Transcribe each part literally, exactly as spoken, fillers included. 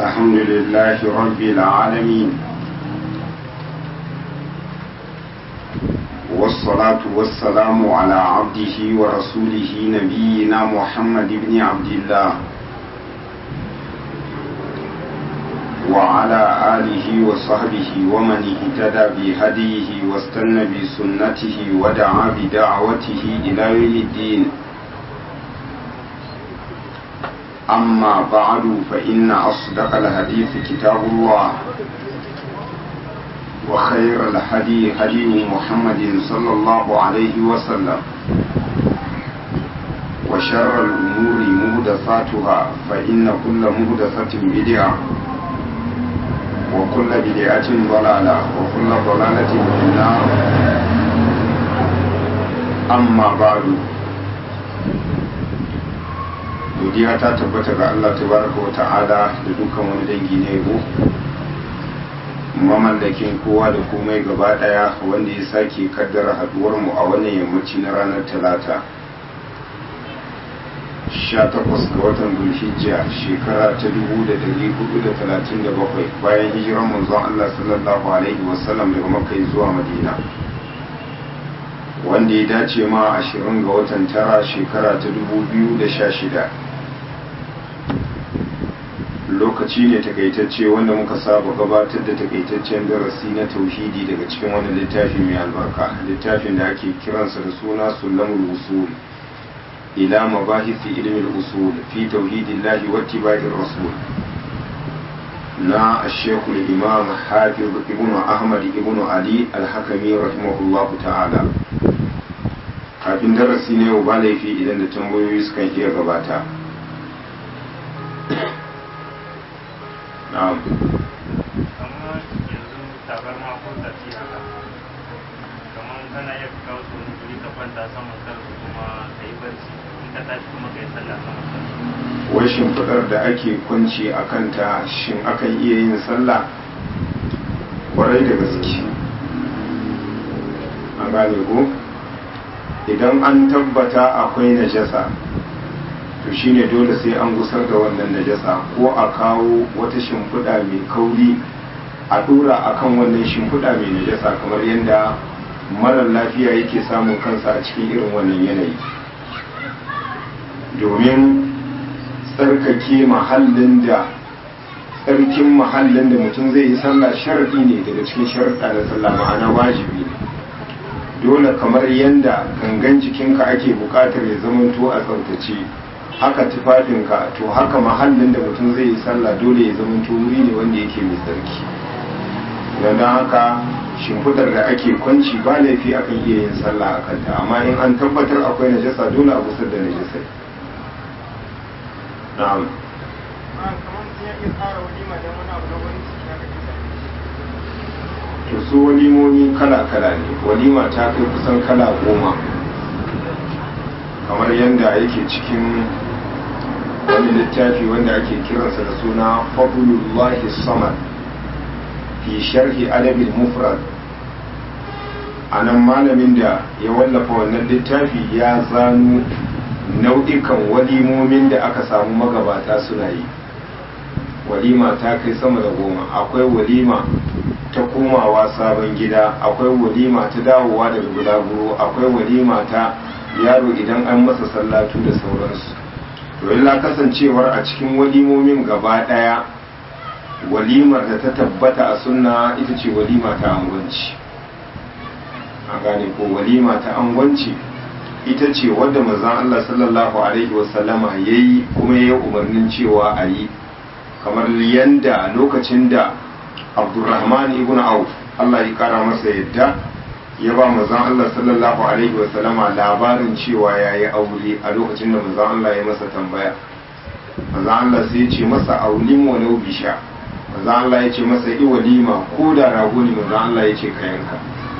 الحمد لله رب العالمين والصلاة والسلام على عبده ورسوله نبينا محمد بن عبد الله وعلى آله وصحبه ومن اهتدى بهديه واستنى بسنته ودعا بدعوته إلى يوم الدين. أما بعد فإن أصدق الحديث كتاب الله وخير الهدي هدي محمد صلى الله عليه وسلم وشر الأمور محدثاتها فإن كل محدثة بدعة وكل بدعة ضلالة وكل ضلالة في النار. أما بعد godiya ta tabbata ga Allah tabaraka wa ta'ala da dukkan wani dangi na yabo mamallakin kowa da komai gaba daya wanda ya sake kaddara haduwar mu a wannan yammaci na ranar talata sha takwas ga watan Dhulhijja shekara ta dubu da dari hudu da talatin da bakwai bayan hijiran manzon Allah sallallahu alaihi wasallam daga Makka zuwa Madina, wanda ya dace ma ashirin ga watan tara shekara ta dubu biyu da sha shida. Lokaci ne takaitacce wanda muka saba gabatar da takaitaccen darasi na tauhidi daga cikin wani littafi mai albarka, littafin da ake kiransa da suna Sulamul Usul ila mabahisi ilmin usul fi tauhidillahi wa ittiba'ir rasul na Sheikhul Imam Hafiz Ibn Ahmad Ibn Ali Al-Hakami rahimahullahu ta'ala. Kafin darasi ne ba laifi idan da tambayoyi sukan iya gabata. Na'am. Kamar yanzu tabarma ko tafi haka, kamar kana iya kawo su wani guri ka kwanta saman kansu kuma ka yi barci in ka tashi kuma ka yi sallah saman kansu. Wai shimfiɗar da ake kwanci a kanta shin akan iya yin sallah? Kwarai da gaske. An gane ko? Idan an tabbata akwai najasa to shine dole sai an gusar da wannan najasa, ko a kawo wata shimfiɗa mai kauri a ɗora akan wannan shimfiɗa mai najasa kamar yadda marar lafiya yake samun kansa a cikin irin wannan yanayi, domin tsarkake mahallin da tsarkin mahallin da mutum zai yi sallah sharaɗi ne daga cikin sharaɗa na sallah, ma'ana wajibi ne. Dole kamar yadda gangan jikinka ake buƙatar ya zamanto a tsaftace, haka tufafinka to haka mahallin da mutum zai yi sallah dole ya zamanto wuri ne wanda yake mai tsarki. Don haka shimfidar da ake kwanci ba laifi akan iya yin sallah a kanta, amma in an tabbatar akwai najasa dole a gusar da najasai. Na'am. To su walimomi kala-kala ne, walima ta kai kusan kala goma kamar yadda yake cikin wani littafi wanda ake kiransa da suna Fadlullahi Samad fi sharhi adabil mufrad. A nan malamin da ya wallafa wannan littafi ya zano nau'ikan walimomin da aka samu magabata suna yi. Walima ta kai sama da goma. Akwai walima ta komawa sabon gida, akwai walima ta dawowa daga bulaguro, akwai walima ta yaro idan an masa sallatu da sauransu. To illa kasancewar a cikin walimomin gaba daya walimar da ta tabbata a sunna ita ce walima ta angwanci. A gane ko walima ta angwanci ita ce wadda manzon Allah sallallahu alaihi wasallama yayi kuma yayi umarnin cewa a yi, kamar yanda lokacin da Abdurrahman ibn Auf Allah ya kara masa yadda ya ba manzon Allah sallallahu alaihi wa sallama labarin cewa yayi aure a lokacin da manzon Allah ya masa tambaya. Manzon Allah sai ya ce masa aulim wa law bisha. Manzon Allah ya ce masa i walima ko da rago ne, manzon Allah ya ce ka yanka.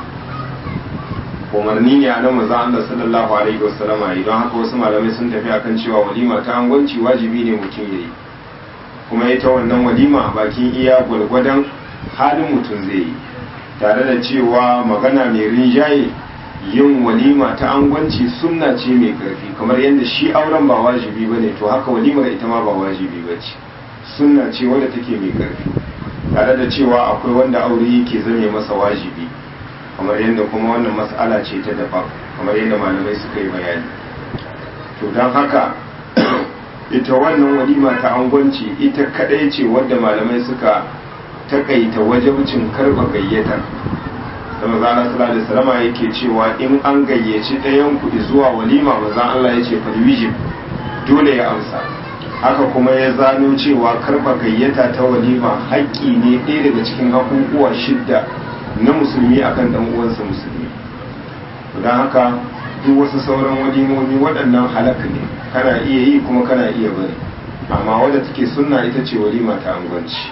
Umarni ne a nan manzon Allah sallallahu alaihi wa sallama, idan haka wasu malamai sun tafi akan cewa walima ta angwanci wajibi ne mutum yayi, kuma ita wannan walima bakin iya gwargwadon halin mutum zai yi, tare da cewa magana mai rinjaye yin walima ta angwanci sunna ce mai karfi, kamar yadda shi auren ba wajibi ba ne, to haka walimar ita ma ba wajibi ba ce, sunna ce wadda take mai ƙarfi, tare da cewa akwai wanda aure yake zame masa wajibi, kamar yadda kuma wannan mas'ala ce ta daban, kamar yadda malamai suka yi bayani. To don haka ita wannan walima ta angwanci ita kadai ce wadda malamai suka takaita wajibcin karba gayyata. da manzana sallallahu alaihi wasallam yake cewa in an gayyaci ɗayan ku zuwa walima, manzan Allah ya ce falwijib, dole ya amsa. Haka kuma ya zano cewa karba gayyata ta walima haƙƙi ne ɗaya daga cikin haƙuƙuwa shidda na musulmi akan dan uwansa musulmi. Don haka duk wasu sauran walimomi waɗannan halaka ne, kana iya yi kuma kana iya bari, amma wadda take sunna ita ce walima ta angwanci.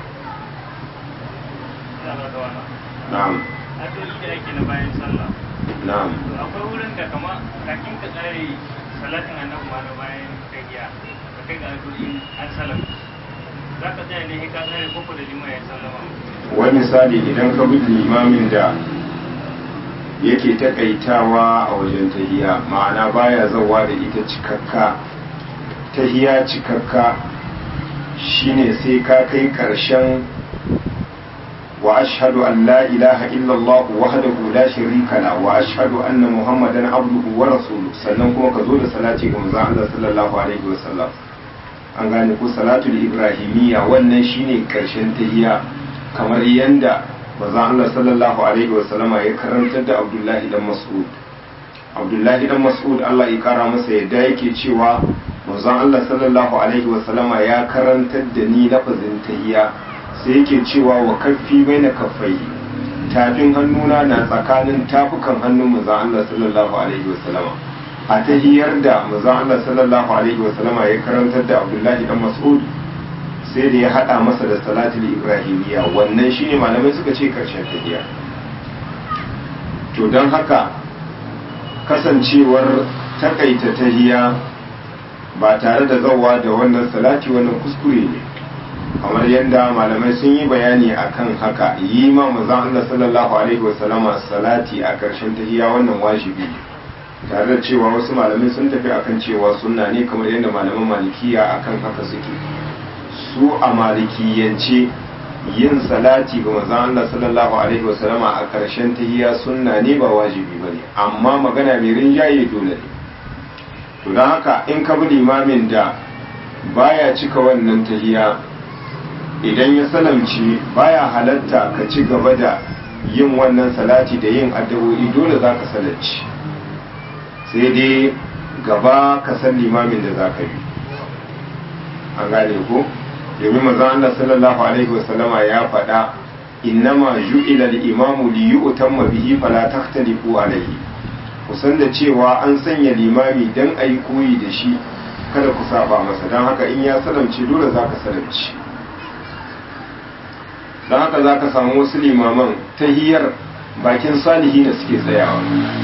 Na'am. Addu'o'i da ake na bayan sallah. Na'am. Akwai wurin da kama kakin ka tsare salatin annabi ma na bayan tagiya ka kai ga addu'o'i an salama. Za ka tsaya ne ka tsare koko da liman ya sallama. Wani misali idan ka bi limamin da yake takaitawa a wajen tahiya, ma'ana baya zawa da ita cikakka, tahiya cikakka shine sai ka kai karshen wa ashhadu an la ilaha illallah wahdahu la sharika la wa ashhadu anna muhammadan abduhu wa rasuluhu, sannan kuma ka zo da salati ga manzon Allah sallallahu alaihi wasallam. An gane ko salatul ibrahimiyya, wannan shine karshen tahiya, kamar yanda manzon Allah sallallahu alaihi wasallama ya karantar da Abdullahi dan Mas'ud. Abdullahi dan Mas'ud Allah ya kara masa yadda yake cewa manzon Allah sallallahu alaihi wasallama ya karantar da ni lafazin tahiyya, sai yake cewa wa kaffi baina kaffai, tafin hannuna na tsakanin tafukan hannun manzon Allah sallallahu alaihi wasallama. A tahiyyar da manzon Allah sallallahu alaihi wasallama ya karantar da Abdullahi dan Mas'ud, sai da ya hada masa da salatul ibrahimiyya, wannan shine malamai suka ce karshen tahiyya. To don haka kasancewar takaita tahiyya ba tare da zawa da wannan salati wannan kuskure ne, kamar yadda malamai sun yi bayani akan haka. Yi ma manzon Allah sallallahu alaihi wasallama salati a karshen tahiyya wannan wajibi ne, tare da cewa wasu malamai sun tafi akan cewa sunna ne, kamar yadda malaman malikiya akan haka suke. Su a malikiyance yin salati ga manzon Allah sallallahu alaihi wasallama a ƙarshen tahiyya sunna ne, ba wajibi bane, amma magana mai rinjaye dole ne. To don haka in ka bi limamin da baya cika wannan tahiyya, idan ya salamci baya halatta ka ci gaba da yin wannan salati da yin addu'o'i, dole za ka salamci, sai dai gaba ka san limamin da za ka bi. An gane ko? Domin manzon Allah sallallahu alaihi wasallama ya faɗa, innama ju'ila al-imamu li yu'tamma bihi fala takhtalifu alaihi. Kusan da cewa an sanya limami dan ayi koyi da shi, kada ku saba masa. Dan haka in ya salamci dole zaka salamci. Dan haka zaka samu wasu limaman tahiyar bakin salihina suke tsayawa.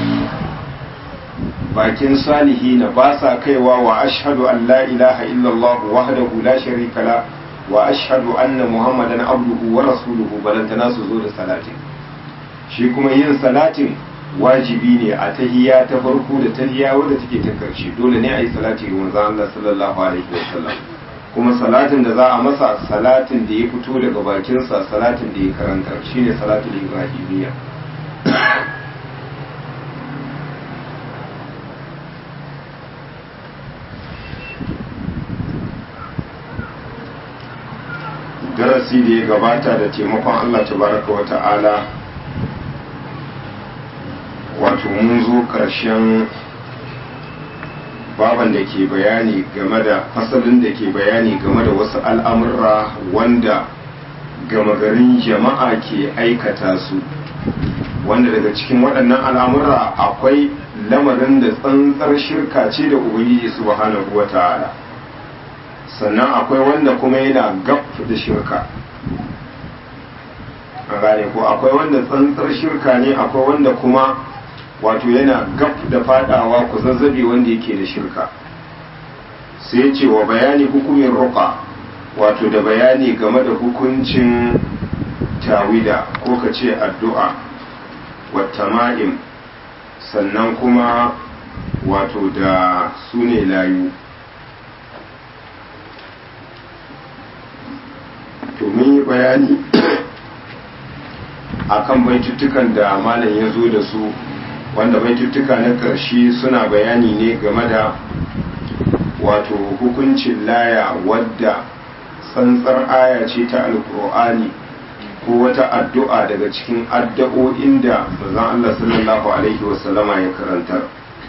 Bakin salihina ba sa kaiwa wa ashhadu an la ilaha illallah wahdahu la sharika la wa ashhadu anna muhammadan abduhu wa rasuluhu, balantana su zo da salatin. Shi kuma yin salatin wajibi ne a tahiyya ta farko da tahiyya wadda take ta karshe, dole ne a yi salati ga manzon Allah sallallahu alaihi wasallam. Kuma salatin da za a masa salatin da ya fito daga bakinsa, salatin da ya karanta shine salatul ibrahimiyya. Darasi da ya gabata da taimakon Allah tabaraka wa ta'ala, wato mun zo ƙarshen baban da ke bayani game da fasalin da ke bayani game da wasu al'amurra wanda gama garin jama'a ke aikata su, wanda daga cikin waɗannan al'amurra akwai lamarin da tsantsar shirka ce da Ubangiji subhanahu wa ta'ala, sannan akwai wanda kuma yana gab da shirka. A gane ko akwai wanda tsantsar shirka ne, akwai wanda kuma wato yana gab da fadawa ku zazzabe wanda yake da shirka. Sai ce wa bayani hukumin ruqa, wato da bayani game da hukuncin tawida ko ka ce addu'a, wa tama'im, sannan kuma wato da sune layu. bayani akan baituttukan da malam ya zo da su, wanda baituttuka na ƙarshe suna bayani ne game da wato hukuncin laya wadda tsantsar aya ce ta alkur'ani ko wata addu'a daga cikin addu'o'in da manzon Allah sallallahu alaihi wasallama ya karantar.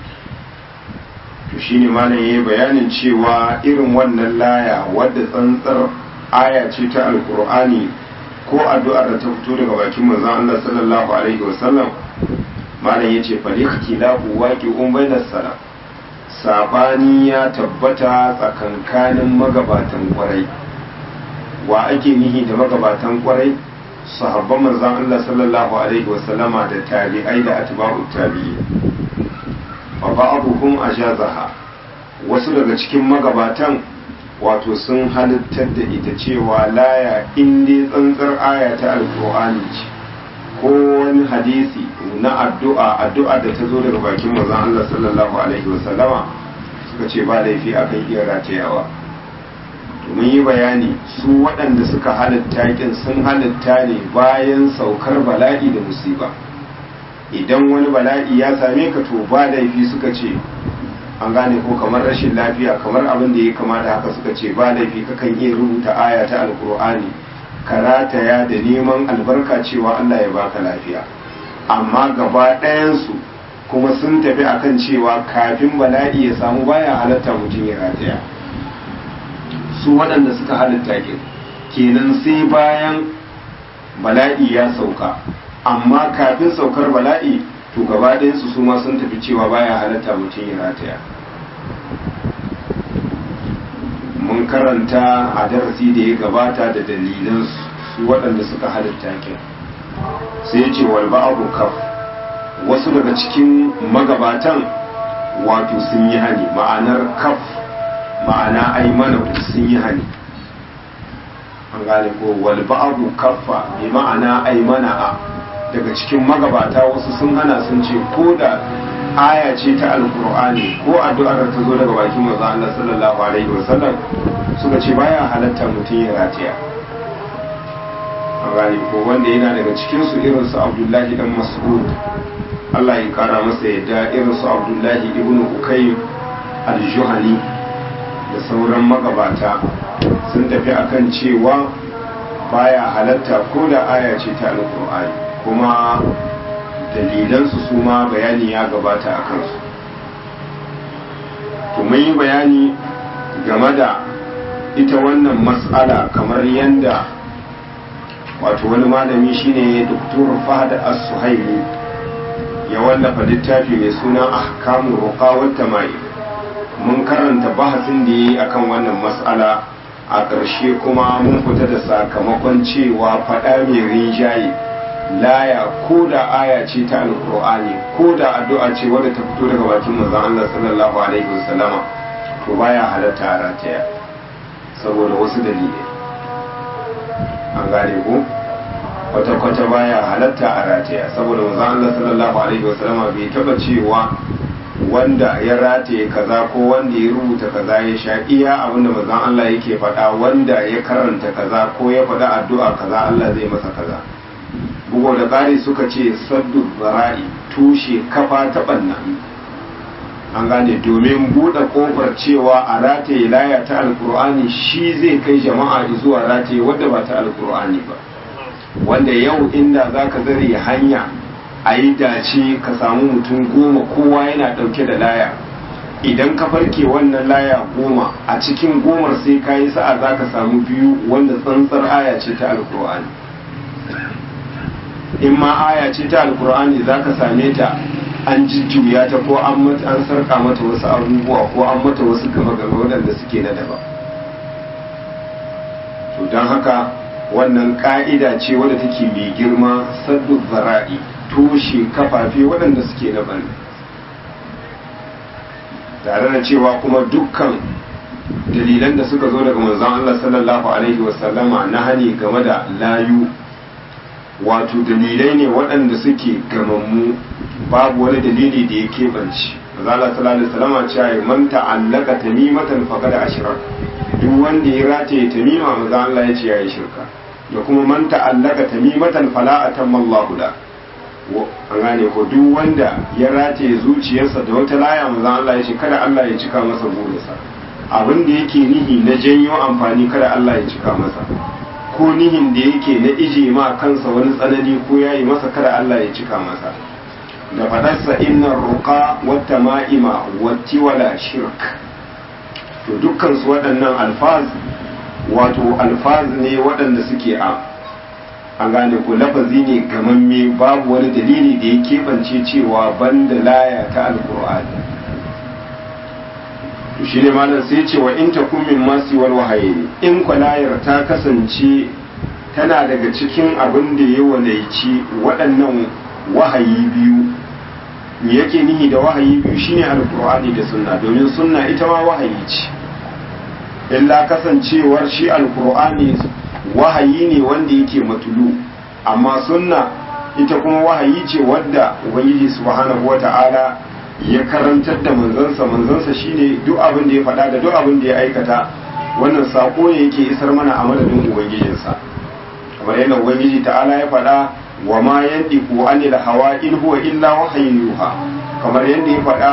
To shine malam yayi bayanin cewa irin wannan laya wadda tsantsar aya ce ta alkur'ani ko addu'ar da ta fito daga bakin manzon Allah sallallahu alaihi wasallam, malam yace fa ikhtilafu waqi'un bainas salaf, sabani ya tabbata tsakankanin magabatan kwarai. Wa ake nihi da magabatan kwarai? Sahabban manzon Allah sallallahu alaihi wasallama da tabi'ai da atba'u tabi'i. Fa ba'dhum ajazaha, wasu daga cikin magabatan wato sun halittar da ita cewa laya in dai tsantsar aya ta alqur'ani ce ko wani hadisi na addu'a addu'a da ta zo daga bakin manzon Allah sallallahu alaihi wasallama, suka ce ba laifi akan iya ratayawa. mun yi bayani su waɗanda suka halitta kin sun halitta ne bayan saukar bala'i da musiba. Idan wani bala'i ya same ka to ba laifi suka ce, an gane ko kamar rashin lafiya kamar abin da ya kamata haka suka ce ba laifi kakan iya rubuta aya ta alkur'ani karataya da neman albarka cewa Allah ya baka lafiya. Amma gaba ɗayansu kuma sun tafi akan cewa kafin bala'i ya samu baya halatta mutum ya rataya. Su waɗanda suka halitta ke kenan sai bayan bala'i ya sauka, amma kafin saukar bala'i to gaba ɗayansu su ma sun tafi cewa baya halatta mutum ya rataya. Mun karanta a darasi da ya gabata da dalilan su waɗanda suka halitta ke, sai ya ce wal ba'abu kaf, wasu daga cikin magabatan wato sun yi hani, ma'anar kaf ma'ana aimana sun yi hani, an gane ko wal ba'abu kaffa bi ma'ana aimana a, daga cikin magabata wasu sun hana sun ce ko da aya ce ta alkur'ani ko addu'ar ta zo daga bakin manzo Allah sallallahu alaihi wasallam, suka ce baya halatta mutum ya rataya. An gane ko wanda yana daga cikin su irin su Abdullahi dan Mas'ud, Allah ya kara masa yadda, irin su Abdullahi ibn Ukayy al-Juhani da sauran magabata sun tafi akan cewa baya halatta ko da aya ce ta alkur'ani, kuma dalilansu su ma bayani ya gabata a kansu. To mun yi bayani game da ita wannan mas'ala kamar yadda wato wani malami shine Dr. Fahad As-Suhaimi ya wallafa littafi mai suna Ahkamu Ruqa wa Tama'im. Mun karanta bahasin da yayi akan wannan mas'ala, a ƙarshe kuma mun fita da sakamakon cewa faɗa mai rinjaye laya ko da aya ce ta alkur'ani ko da addu'a ce wadda ta fito daga bakin manzon Allah sallallahu alaihi wasallama, to baya halatta a rataya saboda wasu dalilai. An gane ko kwata-kwata baya halatta a rataya saboda manzon Allah sallallahu alaihi wasallama bai taba cewa wanda ya rataye kaza ko wanda ya rubuta kaza ya sha iya abinda manzon Allah yake faɗa, wanda ya karanta kaza ko ya faɗa addu'a kaza Allah zai masa kaza. Bugu da ƙari suka ce saddu zara'i, tushe kafa ta ɓanna. An gane domin buɗe ƙofar cewa a rataye laya ta alkur'ani shi zai kai jama'a zuwa rataye wadda ba ta alkur'ani ba, wanda yau inda za ka zare hanya a yi dace ka samu mutum goma kowa yana ɗauke da laya, idan ka farke wannan laya goma a cikin gomar sai ka yi sa'a za ka samu biyu wanda tsantsar aya ce ta alkur'ani. In ma aya ce ta alkur'ani za ka same ta an jujjuya ta ko an an sarka mata wasu abubuwa ko an mata wasu gaba-gaba waɗanda suke na daban. To don haka wannan ka'ida ce wadda take mai girma, saddu zara'i, toshe kafafe waɗanda suke na bane, tare da cewa kuma dukkan dalilan da suka zo daga manzon Allah sallallahu alaihi wasallama na hani game da layu wato dalilai ne waɗanda suke gamammu, babu wani dalili da ya keɓance. Manzon Allah sallallahu alaihi wasallama cewa man ta'allaka tamimatan faqad ashrak, duk wanda ya rataye tamima manzon Allah ya ce yayi shirka. da kuma man ta'allaka tamimatan fala atamma Allahu la an gane ko duk wanda ya rataye zuciyarsa da wata laya manzon Allah ya ce kada Allah ya cika masa burinsa abin da yake nihi na janyo amfani kada Allah ya cika masa ko nihin da yake na ije ma kansa wani tsanani ko yayi masa kada Allah ya cika masa da fadarsa inna ruqa wata ma'ima wati wala shirk to dukkan su waɗannan alfaz wato alfaz ne waɗanda suke a an gane ko lafazi ne gamamme babu wani dalili da ya keɓance cewa banda laya ta alkur'ani to shi ne malam sai ce wa in takum min masu wal wahayi in kwalayar ta kasance tana daga cikin abin da ya walaici waɗannan wahayi biyu me yake nihi da wahayi biyu shine alkur'ani da sunna domin sunna ita ma wahayi ce illa kasancewar shi alkur'ani wahayi ne wanda yake matulu amma sunna ita kuma wahayi ce wadda ubangiji subhanahu wata'ala ya karantar da manzansa manzansa shine duk abin da ya faɗa da duk abin da ya aikata wannan sako ne yake isar mana a madadin ubangijinsa kamar yadda ubangiji ta'ala ya faɗa wa ma yandiku anil hawa in huwa illa wahayin yuha kamar yadda ya faɗa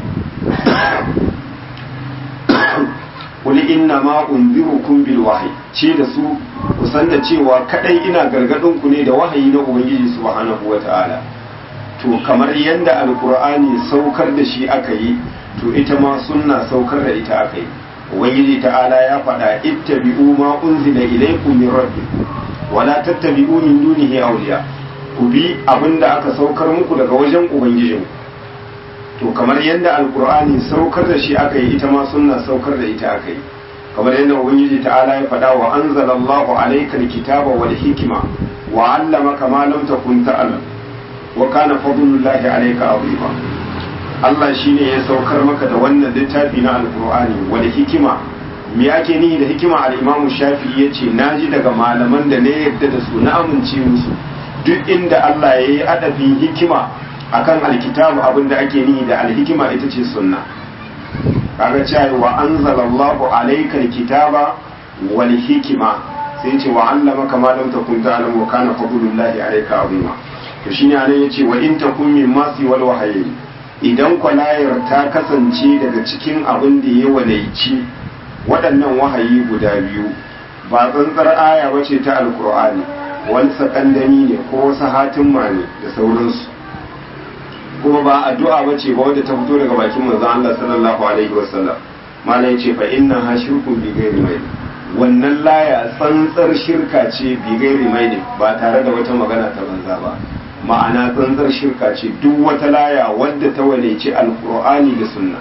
kuli inna ma unzirukum bil wahyi ce da su kusan da cewa kadai ina gargadin ku ne da wahayi na ubangiji subhanahu wataala to kamar yanda alqur'ani saukar da shi aka yi to ita ma sunna saukar da ita aka yi ubangiji ta'ala ya faɗa ittabi'u ma unzila ilaykum min rabbikum wala tattabi'u min dunihi awliya ku bi abinda aka saukar muku daga wajen ubangijinku to kamar yadda alkur'ani saukar da shi aka yi ita ma sunna saukar da ita aka yi kamar yadda ubangiji ta'ala ya faɗa wa anzalallahu alaykal kitaba wal hikma wa 'allamaka ma lam takun ta'lam wa kana fadlullahi alayka 'azima Allah shine ya saukar maka da wannan littafi na alkur'ani wal hikma me ake nihi da hikima al-imam shafi'i yace naji daga malaman da ne yadda da su na amince musu duk inda Allah yayi adabin hikima akan alkitabu abinda ake nihi da alhikima ita ce sunna kaga cewa wa anzalallahu alayka alkitaba wal hikma sai ce wa allamaka ma lam takun ta'lam wa kana fadlullahi alayka azima to shine anan yace wa in takum min masi wal wahyi idan kwalayar ta kasance daga cikin abin da ya walaici waɗannan wahayi guda biyu ba tsantsar aya bace ta alqur'ani wani sakandami ne ko wasu hatimma ne da sauransu kuma ba addu'a bace ba wadda ta fito daga bakin manzon Allah sallallahu alaihi wasallam malai yace fa inna ha shirkun bi ghairi mai wannan laya tsantsar shirka ce bi ghairi mai ba tare da wata magana ta banza ba ma'ana tsantsar shirka ce duk wata laya wadda ta walece alqur'ani da sunna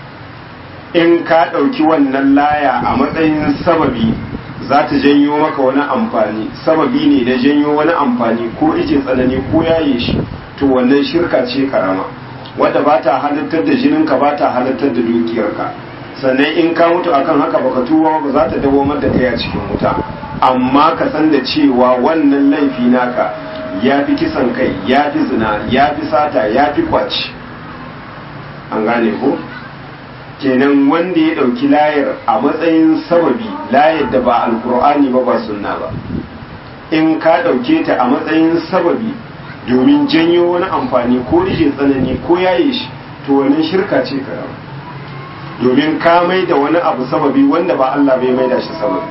in ka dauki wannan laya a matsayin sababi za ta janyo maka wani amfani sababi ne da janyo wani amfani ko ije tsanani ko yaye shi to wannan shirka ce karama wadda ba ta halittar da jininka ba ta halittar da dukiyarka sannan in ka mutu akan haka baka tuba ba za ta dawo da kai a cikin wuta amma ka san da cewa wannan laifi naka ya fi kisan kai ya fi zina ya fi sata ya fi kwaci an gane ko kenan wanda ya ɗauki layar a matsayin sababi layar da ba alkur'ani ba ba sunna ba in ka ɗauke ta a matsayin sababi domin janyo wani amfani ko rike tsanani ko yaye shi to wannan shirka ce karama domin ka mai da wani abu sababi wanda ba Allah bai mai da shi sababi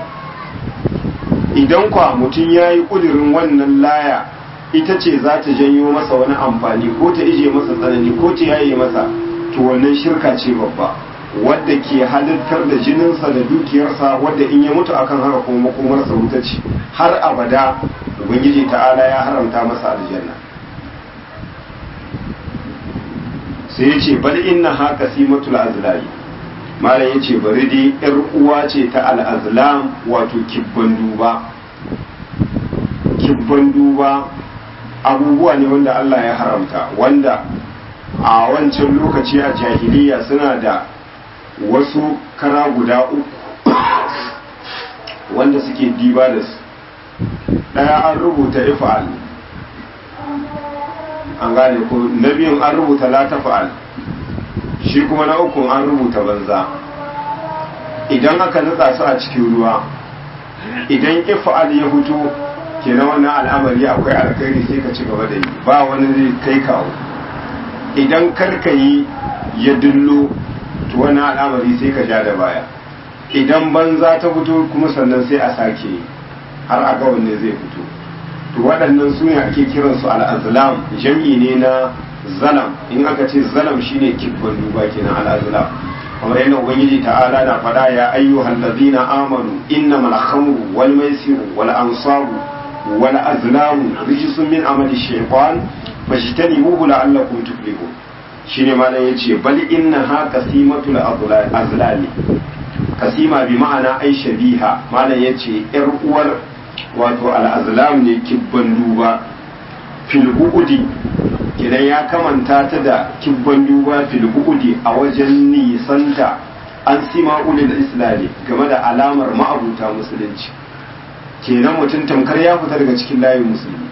idan kwa mutum ya yi ƙudurin wannan laya ita ce za ta janyo masa wani amfani ko ta ije masa tsanani ko ta yaye masa to wannan shirka ce babba wadda ke halittar da jininsa da dukiyarsa wadda in ya mutu akan haka kuma makomarsa wuta ce har abada ubangiji ta'ala ya haramta masa aljanna sai ya ce bal inna ha qasimatul azlami malam ya ce bari dai yar uwa ce ta al'azlam wato kibban duba kibban duba abubuwa ne wanda Allah ya haramta wanda a wancan lokaci a jahiliya suna da wasu kara guda uku wanda suke diba da su ɗaya an rubuta ifa'al an gane ko na biyun an rubuta la tafa'al shi kuma na uku an rubuta banza idan aka nutsa su a cikin ruwa idan ifa'al ya fito kenan wannan al'amari akwai alkhairi sai ka ci gaba da yi, ba wani zai kai kawo. Idan karka yi ya dullo to wannan al'amari sai ka ja da baya, idan banza ta fito kuma sannan sai a sake har a ga wanne zai fito. To waɗannan su ne ake kiransu al'azlam, jam'i ne na zalam. In aka ce zalam shine kibban duba kenan al'azlam. kamar yadda ubangiji ta'ala na faɗa ya ayyuhal ladina amanu innamal khamru wal maisiru wal ansabu wal azlamu rijsun min amali shaytan fajtanibuhu la'allakum tuflihun. shine malam yace bal innaha qasimatul azlami, kasima bi ma'ana ai shabiha. malam yace yar uwar wato al-azlam ne kibban duba fil bu'udi, kidan ya kamanta ta da kibban duba fil bu'udi a wajen nisanta an sima ulil islami game da alamar ma'abuta musulunci. kenan mutum tamkar ya fita daga cikin layin musulmi.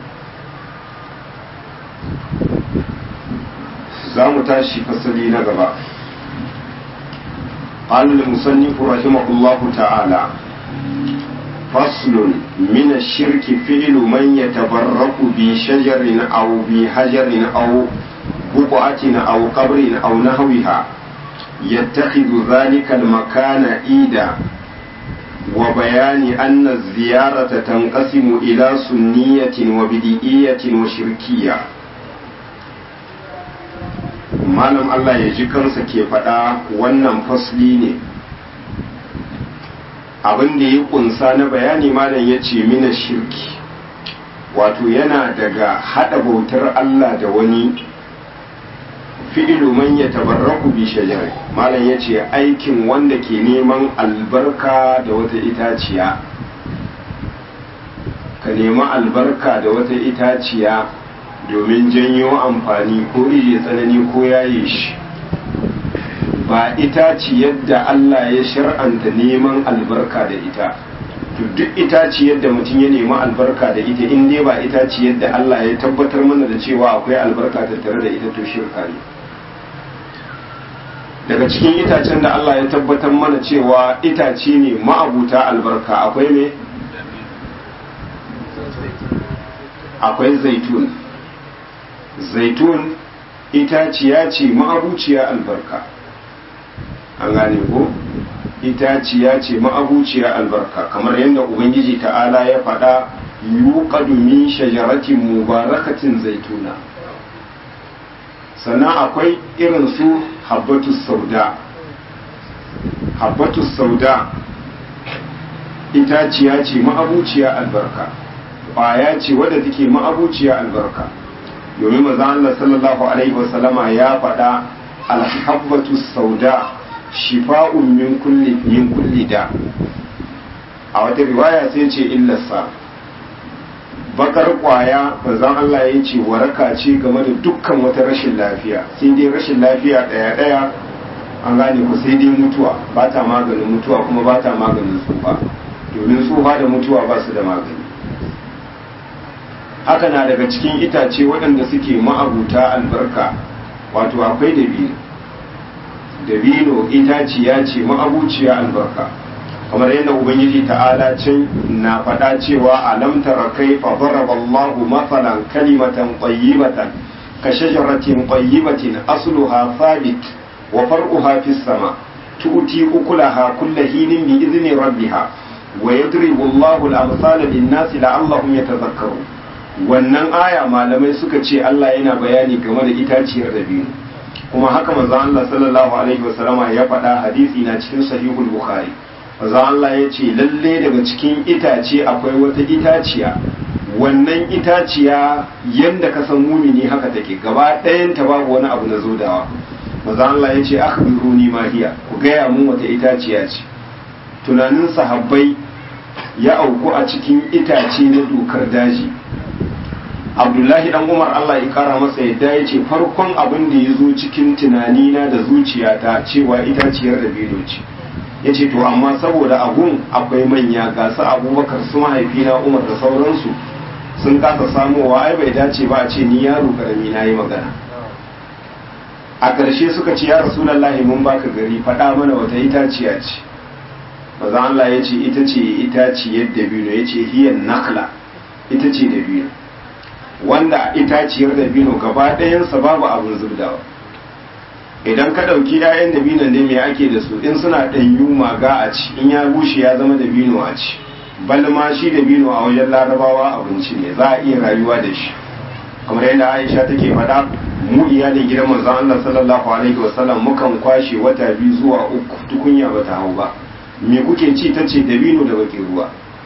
za mu tashi fasali na gaba. قال المصنف رحمه الله تعالى فصل من الشرك فعل من يتبرك بشجر أو بحجر أو بقعة أو قبر أو نحوها يتخذ ذلك المكان عيدا، وبيان أن الزيارة تنقسم إلى سنية وبدئية وشركية. malam Allah ya ji kansa ke faɗa wannan fasli ne, abin da ya kunsa na bayani malam ya ce mina shirki, wato yana daga haɗa bautar Allah da wani fi'ilu man ya tabarraku bi shajar. malam ya ce aikin wanda ke neman albarka da wata itaciya, ka nemi albarka da wata itaciya domin janyo amfani ko ije tsanani ko yaye shi, ba itaci yadda Allah ya shar'anta neman albarka da ita. to duk itaci yadda mutum ya nemi albarka da ita, in dai ba itaci yadda Allah ya tabbatar mana da cewa akwai albarka tattare da ita, to shirka ne. daga cikin itacen da Allah ya tabbatar mana cewa itace ne ma'abuta albarka akwai me? akwai zaitun. zaitun itaciya ce ma'abuciya albarka, an gane ko? itaciya ce ma'abuciya albarka, kamar yadda ubangiji ta'ala ya faɗa yuqadu min shajaratin mubarakatin zaituna. sannan akwai irin su habbatus sauda. habbatus sauda itaciya ce ma'abuciya albarka, ƙwaya ce wadda take ma'abuciya albarka, domin manzo Allah sallallahu alaihi wasallama ya faɗa alhabbatu sauda shifa'un min kulli min kulli da. a wata riwaya sai ce illarsa bakar kwaya manzo Allah ya ce waraka ce game da dukkan wata rashin lafiya, sai dai rashin lafiya daya daya an gane ku, sai dai mutuwa ba ta maganin mutuwa kuma ba ta maganin tsufa, domin tsufa da mutuwa ba su da magani. haka na daga cikin itace waɗanda suke ma'abuta albarka, wato akwai dabino. dabino itaciya ce ma'abuciya albarka, kamar yadda ubangiji ta'ala can na faɗa cewa alam tara kaifa daraba Allahu mathalan kalimatan tayyibatan ka shajaratin tayyibatin asluha thabit wa far'uha fis sama tu'ti ukulaha kulla hinin bi idzni rabbiha wa yadribu Allahu al-amthala lin-nasi la'allahum yatadhakkarun. wannan aya malamai suka ce Allah yana bayani game da itaciyar dabino, kuma haka manzo Allah sallallahu alaihi wasallama ya faɗa, hadisi na cikin sahihul bukhari. manzo Allah ya ce lalle daga cikin itace akwai wata itaciya, wannan itaciya yanda ka san mumini haka take, gaba ɗayan ta babu wani abu na zodawa. manzo Allah ya ce akhbiruni ma hiya, ku gaya mun wata itaciya ce. tunanin sahabbai ya auku a cikin itace na dokar daji. Abdullahi dan Umar Allah ya kara masa yadda ya ce farkon abin da ya zo cikin tunanina da zuciyata cewa itaciyar dabino ce. ya ce to amma saboda abun akwai manya ga su Abubakar su mahaifina Umar da sauransu sun kasa samowa, ai bai dace ba a ce ni yaro karami na yi magana. a ƙarshe suka ce ya Rasulullahi mun baka gari, faɗa mana wata itaciya ce. maza Allah ya ce ita ce itaciyar dabino, ya ce hiyan nakla, ita ce dabino, wanda itaciyar dabino gaba ɗayansa babu abin zubdawa. Idan ka ɗauki ‘ya'yan dabino ne mai ake da su, in suna ɗanyu maga a ci, in ya bushe ya zama dabino a ci. Balma shi dabino a wajen larabawa abinci ne, za a iya rayuwa da shi. Kamar yadda Aisha take faɗa, mu iyalin gidan manzon Allah sallallahu alaihi wasallam mukan kwashe wata biyu zuwa uku tukunya bata hau ba. Me kuke ci tace dabino da bakin ruwa.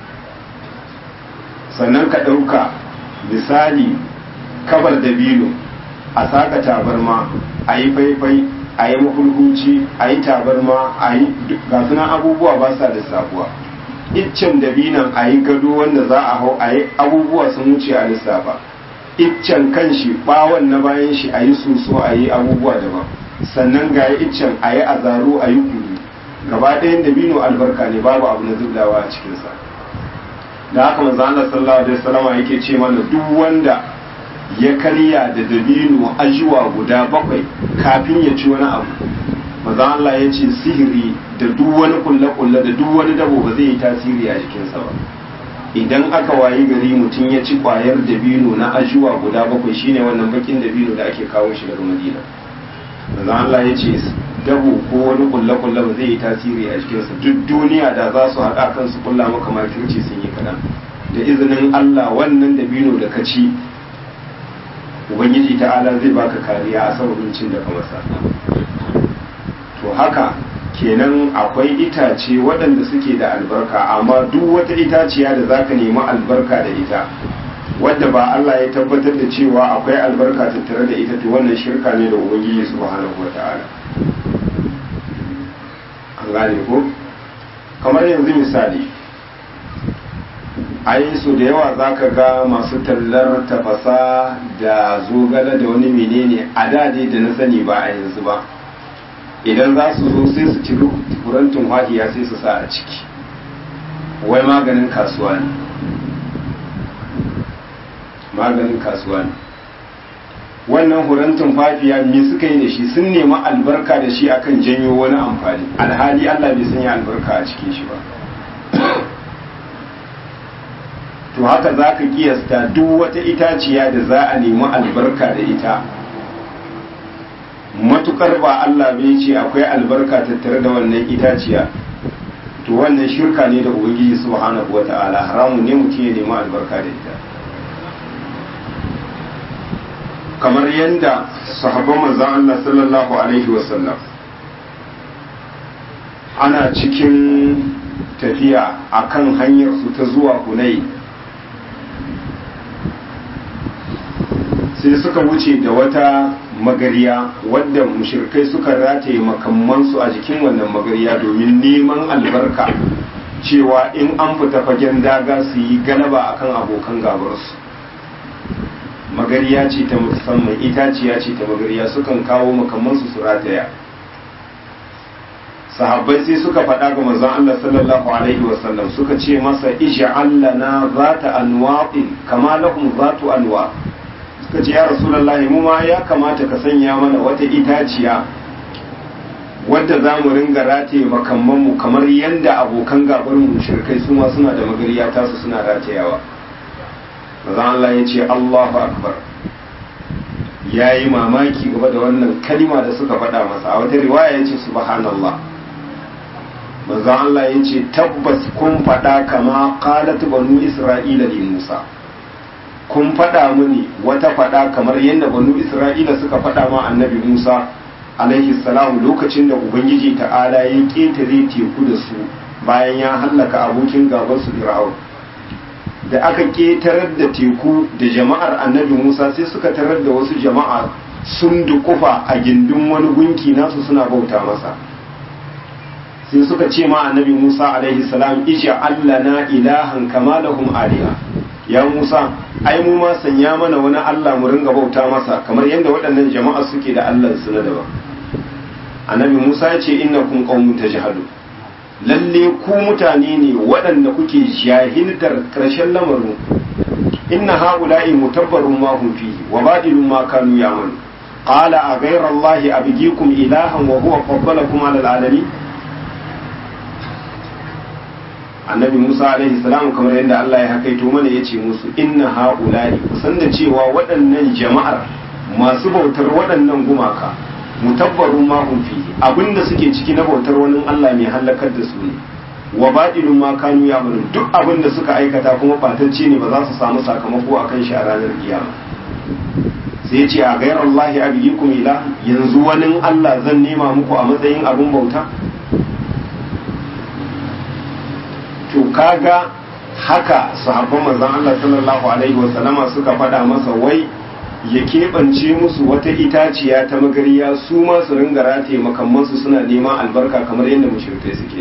Sannan ka ɗauka misali kabar dabino a saka tabarma, a yi faifai, a yi mahulhuci, a yi tabarma, a yi ga sunan abubuwa ba sa lissafuwa. Iccen dabinan a yi gado wanda za a hau, a yi abubuwa sun wuce a lissafa. Iccen kan shi bawon na bayan shi a yi soso, a yi abubuwa daban. Sannan ga iccen a yi azaro, a yi kudu. Gaba ɗayan dabino albarka ne, babu abu na zubdawa a cikinsa. Da haka manzo Allah sallallahu alaihi wasallam yake ce mana duk wanda ya karya da dabino ajuwa guda bakwai kafin ya ci wani abu, manzo Allah ya ce sihiri da duk wani kulle-kulle da duk wani dabo ba zai yi tasiri a jikinsa ba. Idan aka wayi gari mutum ya ci kwayar dabino na ajuwa guda bakwai, shine wannan bakin dabino da ake kawo shi daga Madina, manzo Allah ya ce dabo ko wani kulle-kulle ba zai yi tasiri a jikinsa. Duk duniya da za su haɗa kansu kulla maka makirci sun yi kaɗan. Da izinin Allah wannan dabino da ka ci, Ubangiji ta'ala zai baka kariya a sababin cin da ka masa. To haka kenan akwai itace waɗanda suke da albarka, amma duk wata itaciya da zaka nemi albarka da ita wadda ba Allah ya tabbatar da cewa akwai albarka tattare da ita, to wannan shirka ne da Ubangiji subhanahu wata'ala. An gane ko? Kamar yanzu misali, ai su da yawa zaka ga masu tallar tafasa da zogale da wani menene a dade da na sani ba a yanzu ba. Idan za su zo sai su ci kurantun wahiya sai su sa a ciki, wai maganin kasuwa ne, maganin kasuwa ne. Wannan hurantun fafiya me suka yi da shi? Sun nemi albarka da shi akan janyo wani amfani, alhali Allah bai sanya albarka a cikin shi ba. To haka za ka kiyasta duk wata itaciya da za a nemi albarka da ita, matukar ba Allah bai ce akwai albarka tattare da wannan itaciya, to wannan shirka ne da Ubangiji subhanahu wata'ala, haramun ne mutum ya nemi albarka da ita. Kamar yadda sahabban manzon Allah sallallahu alaihi wasallam ana cikin tafiya akan hanyar su ta zuwa Hunayn, sai suka wuce da wata magariya wadda mushrikai suka rataye makamansu a jikin wannan magariya domin neman albarka, cewa in an fita fagen daga su yi galaba akan abokan gabarsu. Magariya ce ta musamman, itaciya ce ta magariya, sukan kawo makamansu su rataya. Sahabbai sai suka faɗa ga manzon Allah sallallahu alaihi wasallam, suka ce masa ij'al lana zata anwaqin kama lahum zatu anwa. Suka ce ya Rasulullahi, mu ma ya kamata ka sanya mana wata itaciya wadda za mu ringa rataye makammanmu kamar yadda abokan gabar mu shirkai su ma suna da magariya tasu suna ratayawa. Manzon Allah ya ce Allahu akbar, ya yi mamaki gaba da wannan kalima da suka faɗa masa. A wata riwaya ya ce subhanallah. Manzon Allah ya ce tabbas kun faɗa kama qalat banu Isra'ila li Musa, kun faɗa mini wata faɗa kamar yadda banu Isra'ila suka faɗa ma annabi Musa alaihi salam lokacin da Ubangiji ta'ala ya ƙetare teku da su bayan ya hallaka abokin gaban su Fir'aun. Da aka ƙetarar da teku da jama'ar annabi Musa, sai suka tarar da wasu jama'a sun dukufa a gindin wani gunki nasu suna bauta masa. Sai suka ce ma annabi Musa alaihi salam ij'al lana ilahan kama lahum aliha. Ya Musa, ai mu ma sanya mana wani Allah mu ringa bauta masa kamar yadda waɗannan jama'a suke da Allah su na daban. Annabi Musa ya ce innakum qaumun tajhalun, lalle ku mutane ne waɗanda kuke jahiltar ƙarshen lamarin. Inna haula'i mutabbarun ma hum fihi wa badilun ma kanu ya'malu. Qala a ghayra Allahi abghikum ilahan wa huwa faddalakum 'ala al-'alamin. annabi Musa alaihi salam kamar yadda Allah ya hakaito mana ya ce musu inna haula'i kusan da cewa waɗannan jama'ar masu bautar waɗannan gumaka mutabbarun ma hum fihi abinda suke ciki na bautar wani Allah mai halakar da su ne wa batilun ma kanu ya'malun duk abinda suka aikata kuma batacce ne ba za su samu sakamako akan shi a ranar kiyama sai ce a gairar Allah abiyikum ila yanzu wani Allah zan nema muku a matsayin abin bauta to kaga haka sahabban manzon Allah sallallahu alaihi wasallama suka faɗa masa wai ya keɓance musu wata itaciya ta magariya su ma su ringa rataye makamansu suna neman albarka kamar yadda mushrikai suke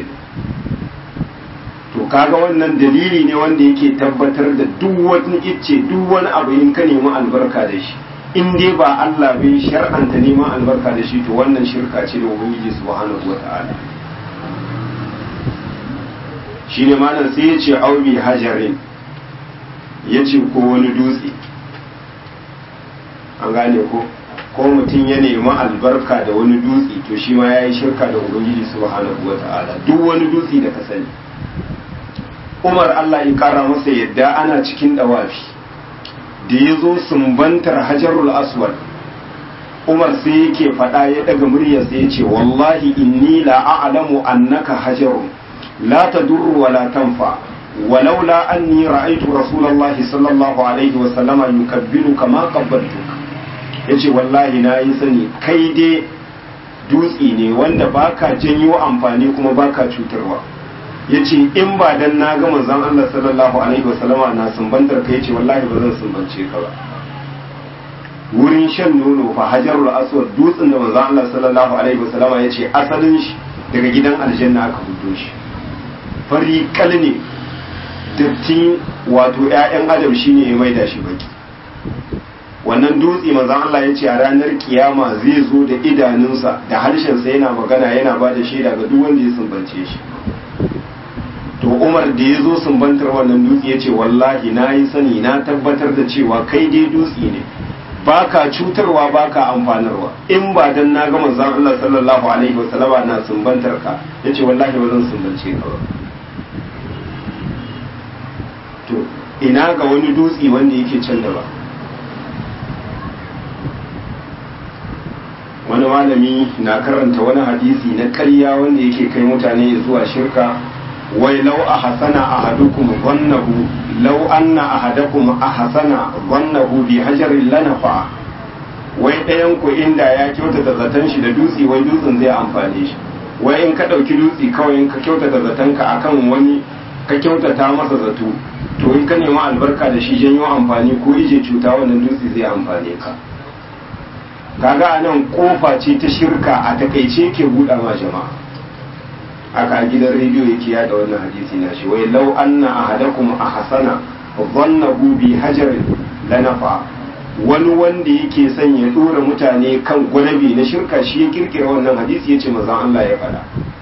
to kaga wannan dalili ne wanda yake tabbatar da duk wani icce duk wani abu in ka nemi albarka da shi in dai ba Allah bai shar'anta neman albarka da shi to wannan shirka ce da ubangiji subhanahu wata'ala shine malam sai ya ce aubi hajarin ya ce ko wani dutse an gane ko ko mutum ya nemi albarka da wani dutse to shi ma ya yi shirka da ubangiji subhanahu wata'ala duk wani dutse da ka sani Umar Allah ya kara masa yadda ana cikin dawafi da ya zo sumbantar hajarul aswad Umar sai yake faɗa ya daga murya sai ya ce wallahi inni la a'lamu annaka hajarun la tadurru wa la tanfa ولولا أني رأيت رسول الله صلى الله عليه وسلم يكبرك ما قبلتك yace wallahi na yi sani kai dai dutse ne wanda baka janyo amfani kuma baka cutarwa yace in ba dan na ga manzon Allah sallallahu alaihi wasallama na sumbantar ka yace wallahi ba zan sumbance ka ba wurin shan nono fa hajarul aswad dutsen da manzon Allah sallallahu alaihi wasallama yace asalin shi daga gidan aljanna aka fito shi fari kal ne dattin wato ƴaƴan adam shine ya maida shi baki wannan dutse manzon Allah ya ce a ranar kiyama zai zo da idanunsa da harshensa yana magana yana ba da shaida ga duk wanda ya sumbance shi to Umar da ya zo sumbantar wannan dutse ya ce wallahi na yi sani na tabbatar da cewa kai dai dutse ne baka cutarwa baka amfanarwa in ba dan na ga manzon Allah sallallahu alaihi wasallama na sumbantar ka yace wallahi ba zan sumbance ka ba to ina ga wani dutse wanda yake can da ba wani malami na karanta wani hadisi na karya wanda yake kai mutane zuwa shirka wai lau a hasana a hadukum zannahu lau anna a hadakum a hasana zannahu bi hajarin lanafa wai ɗayan ku inda ya kyautata zaton shi da dutse wai dutsen zai amfane shi wai in ka ɗauki dutse kawai in ka kyautata zaton ka akan wani ka kyautata masa zato to in ka nemi albarka da shi janyo amfani ko ije cuta wannan dutse zai amfane ka kaga anan kofa ce ta shirka a takaice ke buɗa ma jama'a aka gidan rediyo yake yada wannan hadisi na shi wai law anna ahadakum ahsana dhannahu bi hajarin lanafa wani wanda yake son ya dora mutane kan gwadabi na shirka shi ya kirkira wannan hadisi yace manzon Allah ya faɗa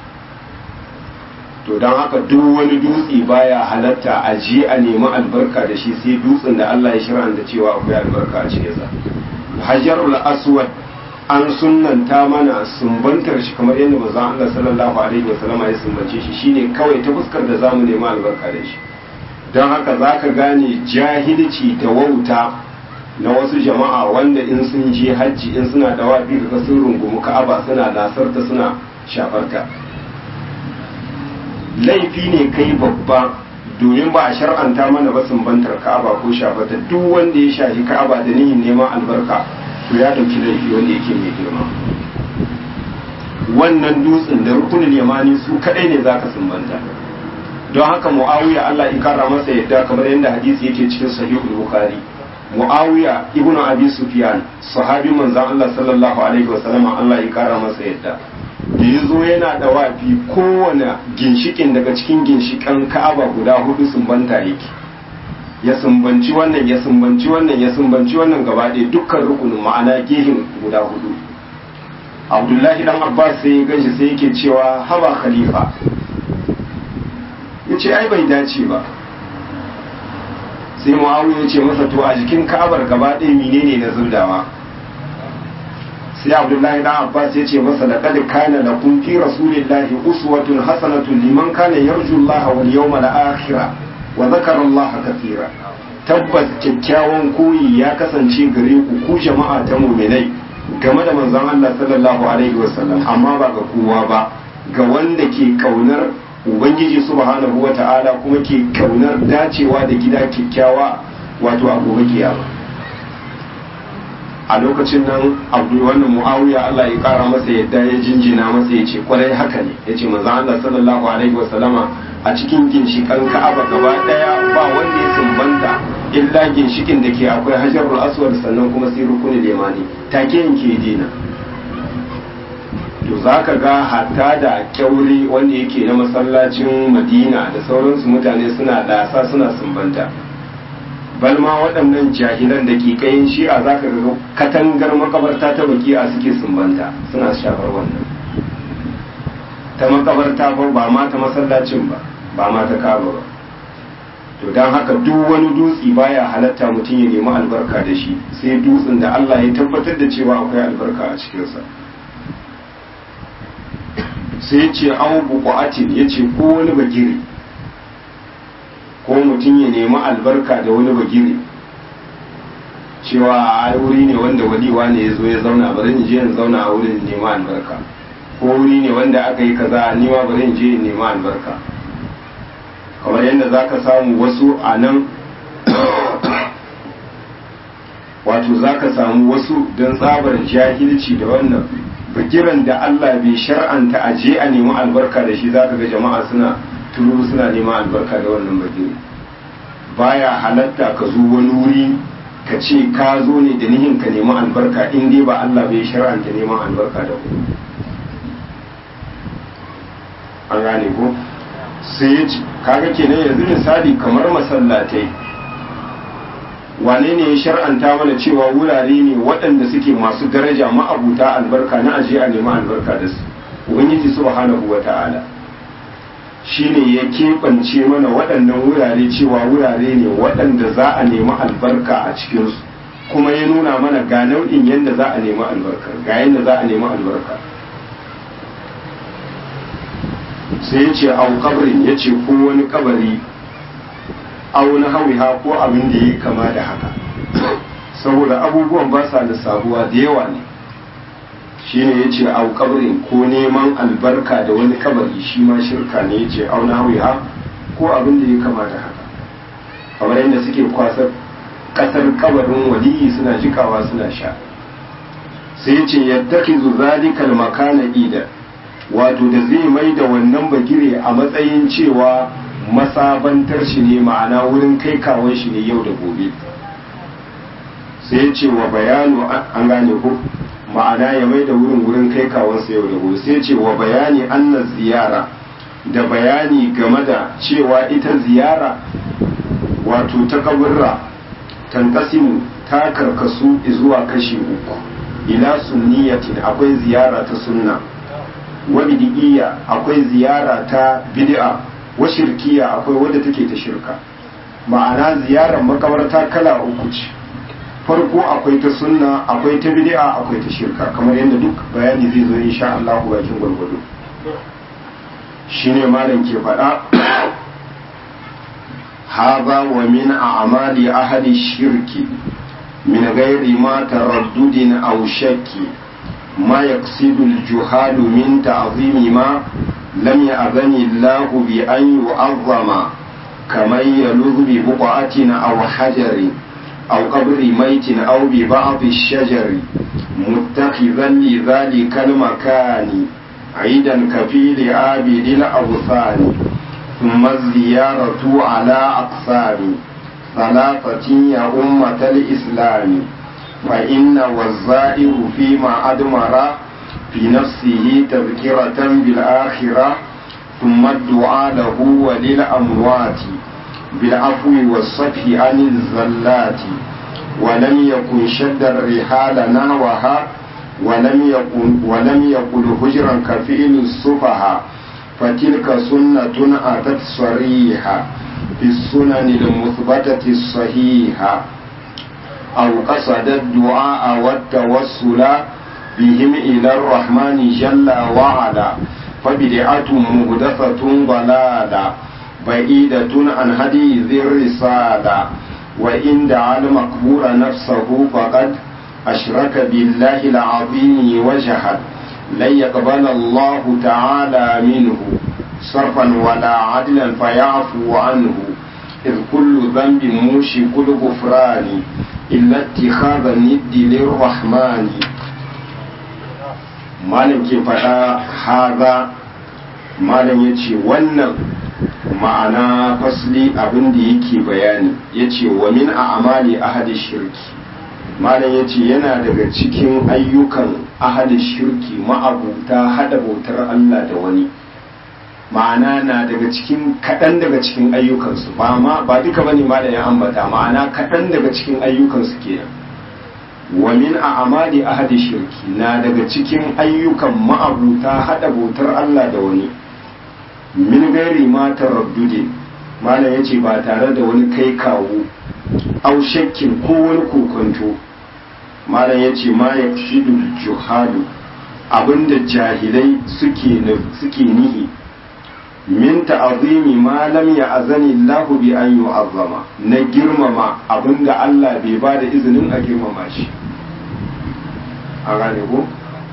to don haka duk wani dutse baya halatta a je a nemi albarka da shi sai dutsen da Allah ya shir'anta cewa akwai albarka a cikinsa hajarul aswad an sunnanta mana sumbantar shi kamar yadda manzon Allah sallallahu alaihi wasallam ya sumbance shi shine kawai ta fuskar da zamu nemi albarka da shi don haka zaka gane jahilci da wauta na wasu jama'a wanda in sun je hajji in suna da wafi ga sun rungumi Ka'aba suna lasarta suna shafarta laifi ne kai babba domin ba a shar'anta mana ba sumbantar Ka'aba ko shafata duk wanda ya shafi Ka'aba da nihin neman albarka to ya dauki laifi wanda yake mai girma wannan dutsen da rukunin yamani su kadai ne zaka sumbanta don haka Muawiya Allah ya kara masa yadda kamar yadda hadisi yake cikin sahihul Bukhari Muawiya ibnu Abi Sufyan sahabi manzon Allah sallallahu alaihi wasallam Allah ya kara masa yadda da ya zo yana da wafi kowane ginshikin daga cikin ginshikan Ka'aba guda hudu sumbanta yake ya sumbanci wannan ya sumbanci wannan ya sumbanci wannan gaba ɗaya dukkan rukunin ma'ana gehin guda hudu Abdullahi dan Abbas sai ya ganshi sai yake cewa haba khalifa yace ai bai dace ba sai Muawiya ya ce masa to a jikin Ka'abar gaba ɗaya menene na zubdawa sai abdullahi dan abbas ya ce masa laqad kana lakum fi rasulillahi uswatun hasanatun liman kana yarju allaha wal yawmal akhir wa dhakara allaha katira tabbas kyakkyawan koyi ya kasance gare ku ku jama'a ta mu'minai game da manzon Allah sallallahu alaihi wasallam amma ba ga kowa ba ga wanda ke kaunar ubangiji subhanahu wata'ala kuma ke kaunar dacewa da gida kyakkyawa wato a gobe kiyama a lokacin nan abu wannan muawiya Allah ya kara masa yadda ya jinjina masa ya ce kwarai haka ne ya ce manzo Allah sallallahu alaihi wasallama a cikin ginshikan Ka'aba gaba daya ba wanda ya sumbanta illa ginshikin da ke akwai hajarul aswad sannan kuma sai rukunul yamani take yanke dina to zaka ga hatta da kyauri wanda yake na masallacin Madina da sauransu mutane suna dasa suna sumbanta bal ma waɗannan jahilan da ke kayan shi'a za ka ga katangar makabarta ta baki'a suke sumbanta suna shafar wannan ta makabarta ba ba ma ta masallacin ba ba ma ta kaba ba to don haka duk wani dutse baya halatta mutum ya nemi albarka da shi sai dutsen da Allah ya tabbatar da cewa akwai albarka a cikinsa sai ce an buƙatin ya ce ko wani bagiri ko mutum ya nemi albarka da wani bagire cewa a wuri ne wanda waliwa ne ya zo ya zauna bari in je in zauna a wurin nema albarka ko wuri ne wanda aka yi kaza ni ma bari in je in nema albarka kamar yadda za ka samu wasu a nan wato za ka samu wasu don tsabar jahilci da wannan bagiran da Allah bai shar'anta a je a nemi albarka da shi za ka ga jama'a suna turu suna neman albarka da wannan bagire baya halatta ka zo wani wuri ka ce ka zo ne da nihin ka neman albarka in dai ba Allah bai shar'anta neman albarka da ku an gane ko sai ya ci kaga kenan yanzu misali kamar masallatai wane ne ya shar'anta mana cewa wurare ne waɗanda suke masu daraja ma'abuta albarka na aje a neman albarka da su ubangiji subhanahu wata'ala shi ne ya keɓance mana waɗannan wurare cewa wurare ne waɗanda za a nemi albarka a cikinsu kuma ya nuna mana ga nau'in yadda za a nemi albarka ga yadda za a nemi albarka sai ya ce au kabrin ya ce ko wani kabari au na hawiha ko abin da ya kama da haka saboda abubuwan ba sa da sabuwa da yawa ne shine ya ce au kabrin ko neman albarka da wani kabari shi ma shirka ne ya ce au na hawiha ko abin da ya kama da haka kamar yadda suke kwasar kasar kabarin waliyi suna jikawa suna sha sai ya ce yattakizu zalikal makana ida wato da zai mai da wannan bagire a matsayin cewa masabantar shi ne ma'ana wurin kai kawon shi ne yau da gobe sai ya ce wa bayanu an gane ko ma'ana ya mai da wurin wurin kai kawansa yau da gobe sai ce wa bayani anna ziyara da bayani game da cewa ita ziyara wato ta kaburra tankasimu ta karkasu zuwa kashi uku ila sunniyatin akwai ziyara ta sunna wa bid'iyya akwai ziyara ta bid'a wa shirkiya akwai wadda take ta shirka ma'ana ziyarar makabarta kala uku ce farko akwai ta sunna akwai ta bid'a akwai ta shirka kamar yadda duk bayani zai zo insha Allah bakin gwargwado shine malam ke faɗa hadha wa min a'mali ahli shirki min ghairi ma taraddudin aw shakki ma yaqsidu al-juhal min ta'zimi ma lam ya'zani Allah bi an yu'azzama kama yaludhu bi buqatin aw hajarin أو قبر ميت أو ببعض الشجر متخذا لذلك المكان عيدا كفيل عابد الأوثان ثم الزيارة على أقسام ثلاثة يا أمة الإسلام فإن والزائر فيما أدمر في نفسه تذكرة بالآخرة ثم الدعاء له وللأموات بالعفو والصفح عن الزلات ولم يكن شد الرحال نحوها ولم يكن ولم يكن هجرا كفيل السفهاء فتلك سنة أتت صريحة في السنن المثبتة الصحيحة أو قصد الدعاء والتوسل بهم إلى الرحمن جل وعلا فبدعة مهدثة ضلالة بعيدة عن هدي ذي الرسالة وإن دعا المقبور نفسه فقد أشرك بالله العظيم وجحد لن يقبل الله تعالى منه صرفا ولا عدلا فيعفو عنه إذ كل ذنب موشك الغفران إلا اتخاذ الند للرحمن. malam ke faɗa haza malam ya ce wannan ma'ana fasli abin da yake bayani ya ce wa min a amali ahadi shirki malam ya ce yana daga cikin ayyukan ahadi shirki ma'abuta hada bautar Allah da wani ma'ana na daga cikin kaɗan daga cikin ayyukansu ba ma ba duka bane malam ya ambata ma'ana kaɗan daga cikin ayyukansu kenan wa min a'mali ahadi shirki na daga cikin ayyukan ma'abuta hada bautar Allah da wani min gairi ma taraddudi malam yace ba tare da wani kai kawo au shakkin ko wani kokonto malam yace ma yakshidu juhalu abinda jahilai suke suke nihi min ta'azimi ma lam ya'zani Allah bi an yu'azzama na girmama abinda Allah bai ba da izinin a girmama shi a gane ko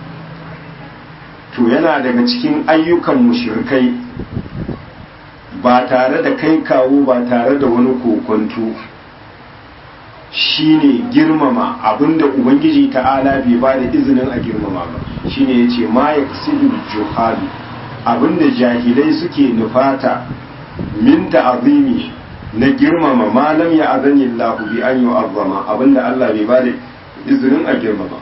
to yana daga cikin ayyukan mushrikai ba tare da kai kawo ba tare da wani kokonto shine girmama abinda ubangiji ta'ala bai ba da izinin a girmama ba shine yace ma yaqsidu juhali abinda jahilai suke nufata min ta'azimi na girmama malam ya azani Allah bi an yu'azzama abinda Allah bai ba da izinin a girmama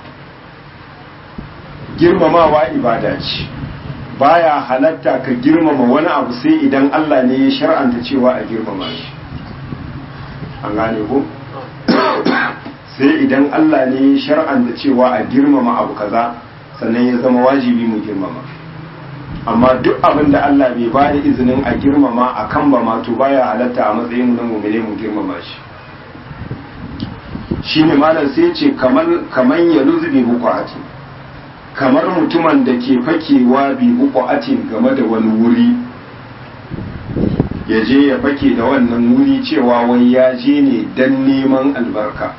girmamawa ibada ce baya halatta ka girmama wani abu sai idan Allah ne ya shar'anta cewa a girmama shi an gane ko sai idan Allah ne ya shar'anta cewa a girmama abu kaza sannan ya zama wajibi mu girmama amma duk abin da Allah bai ba da izinin a girmama a kan ba ma to baya halatta a matsayin mu na mu'mine mu girmama shi shine malam sai ya ce kaman kaman ya luzbi buqati kamar mutumin da ke fakewa bi buqatin game da wani wuri ya je ya fake da wannan wuri cewa wai ya je ne dan neman albarka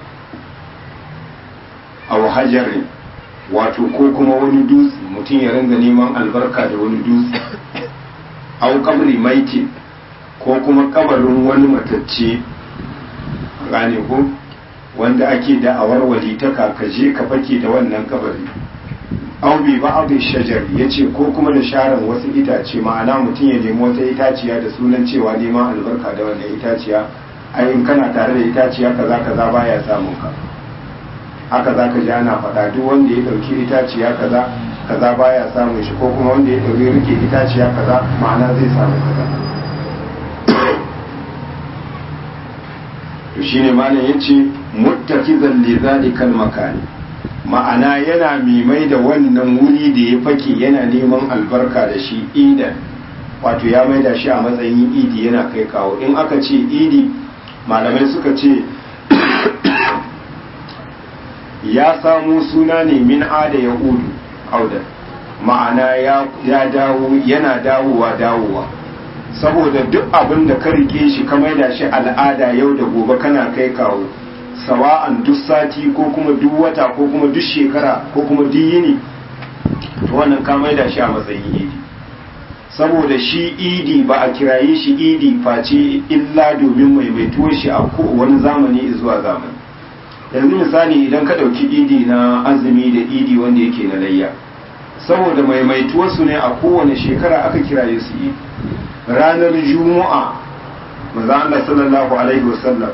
aw hajarin wato ko kuma wani dutse mutum ya ringa neman albarka da wani dutse au kabri maiti ko kuma kabarin wani matacce gane ko wanda ake da awar walitaka ka je ka fake da wannan kabari au bi ba'd shajar yace ko kuma da sharan wasu itace ma'ana mutum ya nemi wata itaciya da sunan cewa neman albarka da wannan itaciya ai in kana tare da itaciya kaza kaza baya samun ka haka za ka ji ana faɗa duk wanda ya ɗauki itaciya kaza kaza baya samun shi ko kuma wanda ya ɗauki rike itaciya kaza ma'ana zai samu kaza to shine malam yace muttakizan li zalikal makani ma'ana yana mimai da wannan wuri da ya fake yana neman albarka da shi idan wato ya maida shi a matsayin idi yana kai kawo in aka ce idi malamai suka ce ya samu suna ne min ada ya udu auda ma'ana ya dawo yana dawowa dawowa saboda duk abin da ka rike shi ka maida shi al'ada yau da gobe kana kai kawo sawa'an duk sati ko kuma duk wata ko kuma duk shekara ko kuma duk yini to wannan ka maida shi a matsayin idi saboda shi idi ba a kiraye shi idi face illa domin maimaituwar shi a wani zamani zuwa zamani yanzu misali idan ka ɗauki idi na azumi da idi wanda yake na layya saboda maimaituwarsu ne a kowane shekara aka kiraye su idi ranar juma'a maza Allah sallallahu alaihi wasallam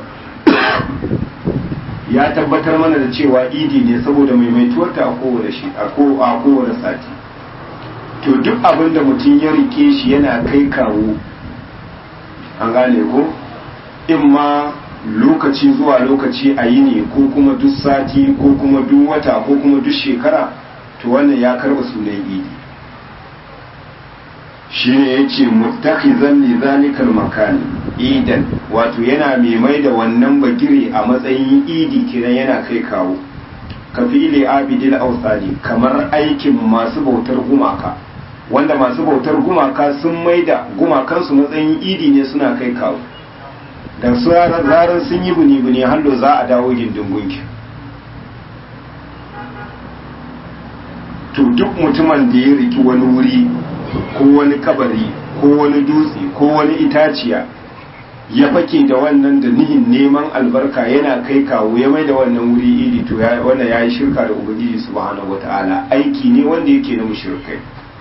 ya tabbatar mana da cewa idi ne saboda maimaituwarta a kowane shi a kowane sati to duk abin da mutum ya rike shi yana kai kawo an gane ko in ma lokaci zuwa lokaci a yi ne ko kuma duk sati ko kuma duk wata ko kuma duk shekara to wannan ya karba sunan idi shi ne ya ce muttakhizan li zalikal makani idan wato yana mai mai da wannan bagire a matsayin idi kiran yana kai kawo ka fi'ili abidil awsani kamar aikin masu bautar gumaka wanda masu bautar gumaka sun maida gumakansu matsayin idi ne suna kai kawo da su ranar sun yi buni-buni hallo za a dawo gindin gunki to duk mutumin da ya riki wani wuri ko wani kabari ko wani dutse ko wani itaciya ya fake da wannan da nihin neman albarka yana kai kawo ya mai da wannan wuri idi to wannan ya yi shirka da ubangiji subhanahu wata'ala aiki ne wanda yake na mushrikai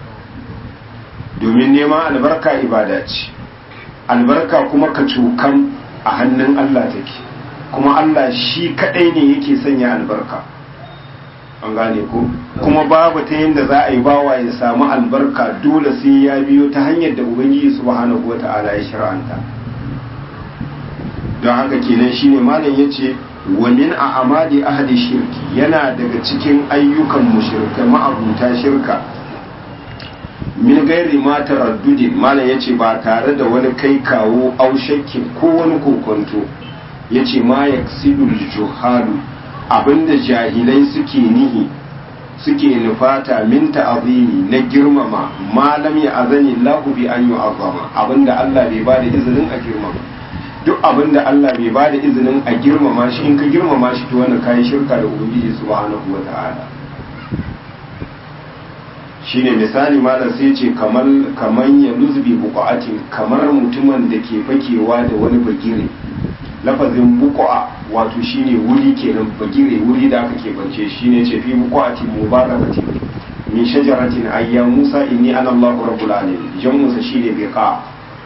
domin neman albarka ibada ce albarka kuma ka cokan a hannun Allah take kuma Allah shi kadai ne yake sanya albarka an gane ko kuma babu ta yadda za a yi bawa ya samu albarka dole sai ya biyo ta hanyar da ubangiji subhanahu wata'ala ya shir'anta don haka kenan shine malam yace wa min a'mali ahli shirki yana daga cikin ayyukan mushrikai ma'abuta shirka min gairi ma taraddudin malam yace ba tare da wani kai kawo au shakkin ko wani kokonto yace ma yaksidul juhalu abinda jahilai suke nihi suke nufata min ta'zimi na girmama malam ya azani lahu bi an yu'azzama abinda Allah bai bada izinin a girmama duk abinda Allah bai bada izinin a girmama shi in ka girmama shi to wannan kai shirka da ubangiji subhanahu wata'ala shine misali malam sai ce kamar kaman ya luzbi buqatin kamar mutumin da ke fakewa da wani bagire lafazin buqa wato shine wuri kenan bagire wuri da aka kebance shine ce fi buqatin mubarakati min shajaratin ayya Musa inni ana Allahu rabbul alamin jamusa shine biqa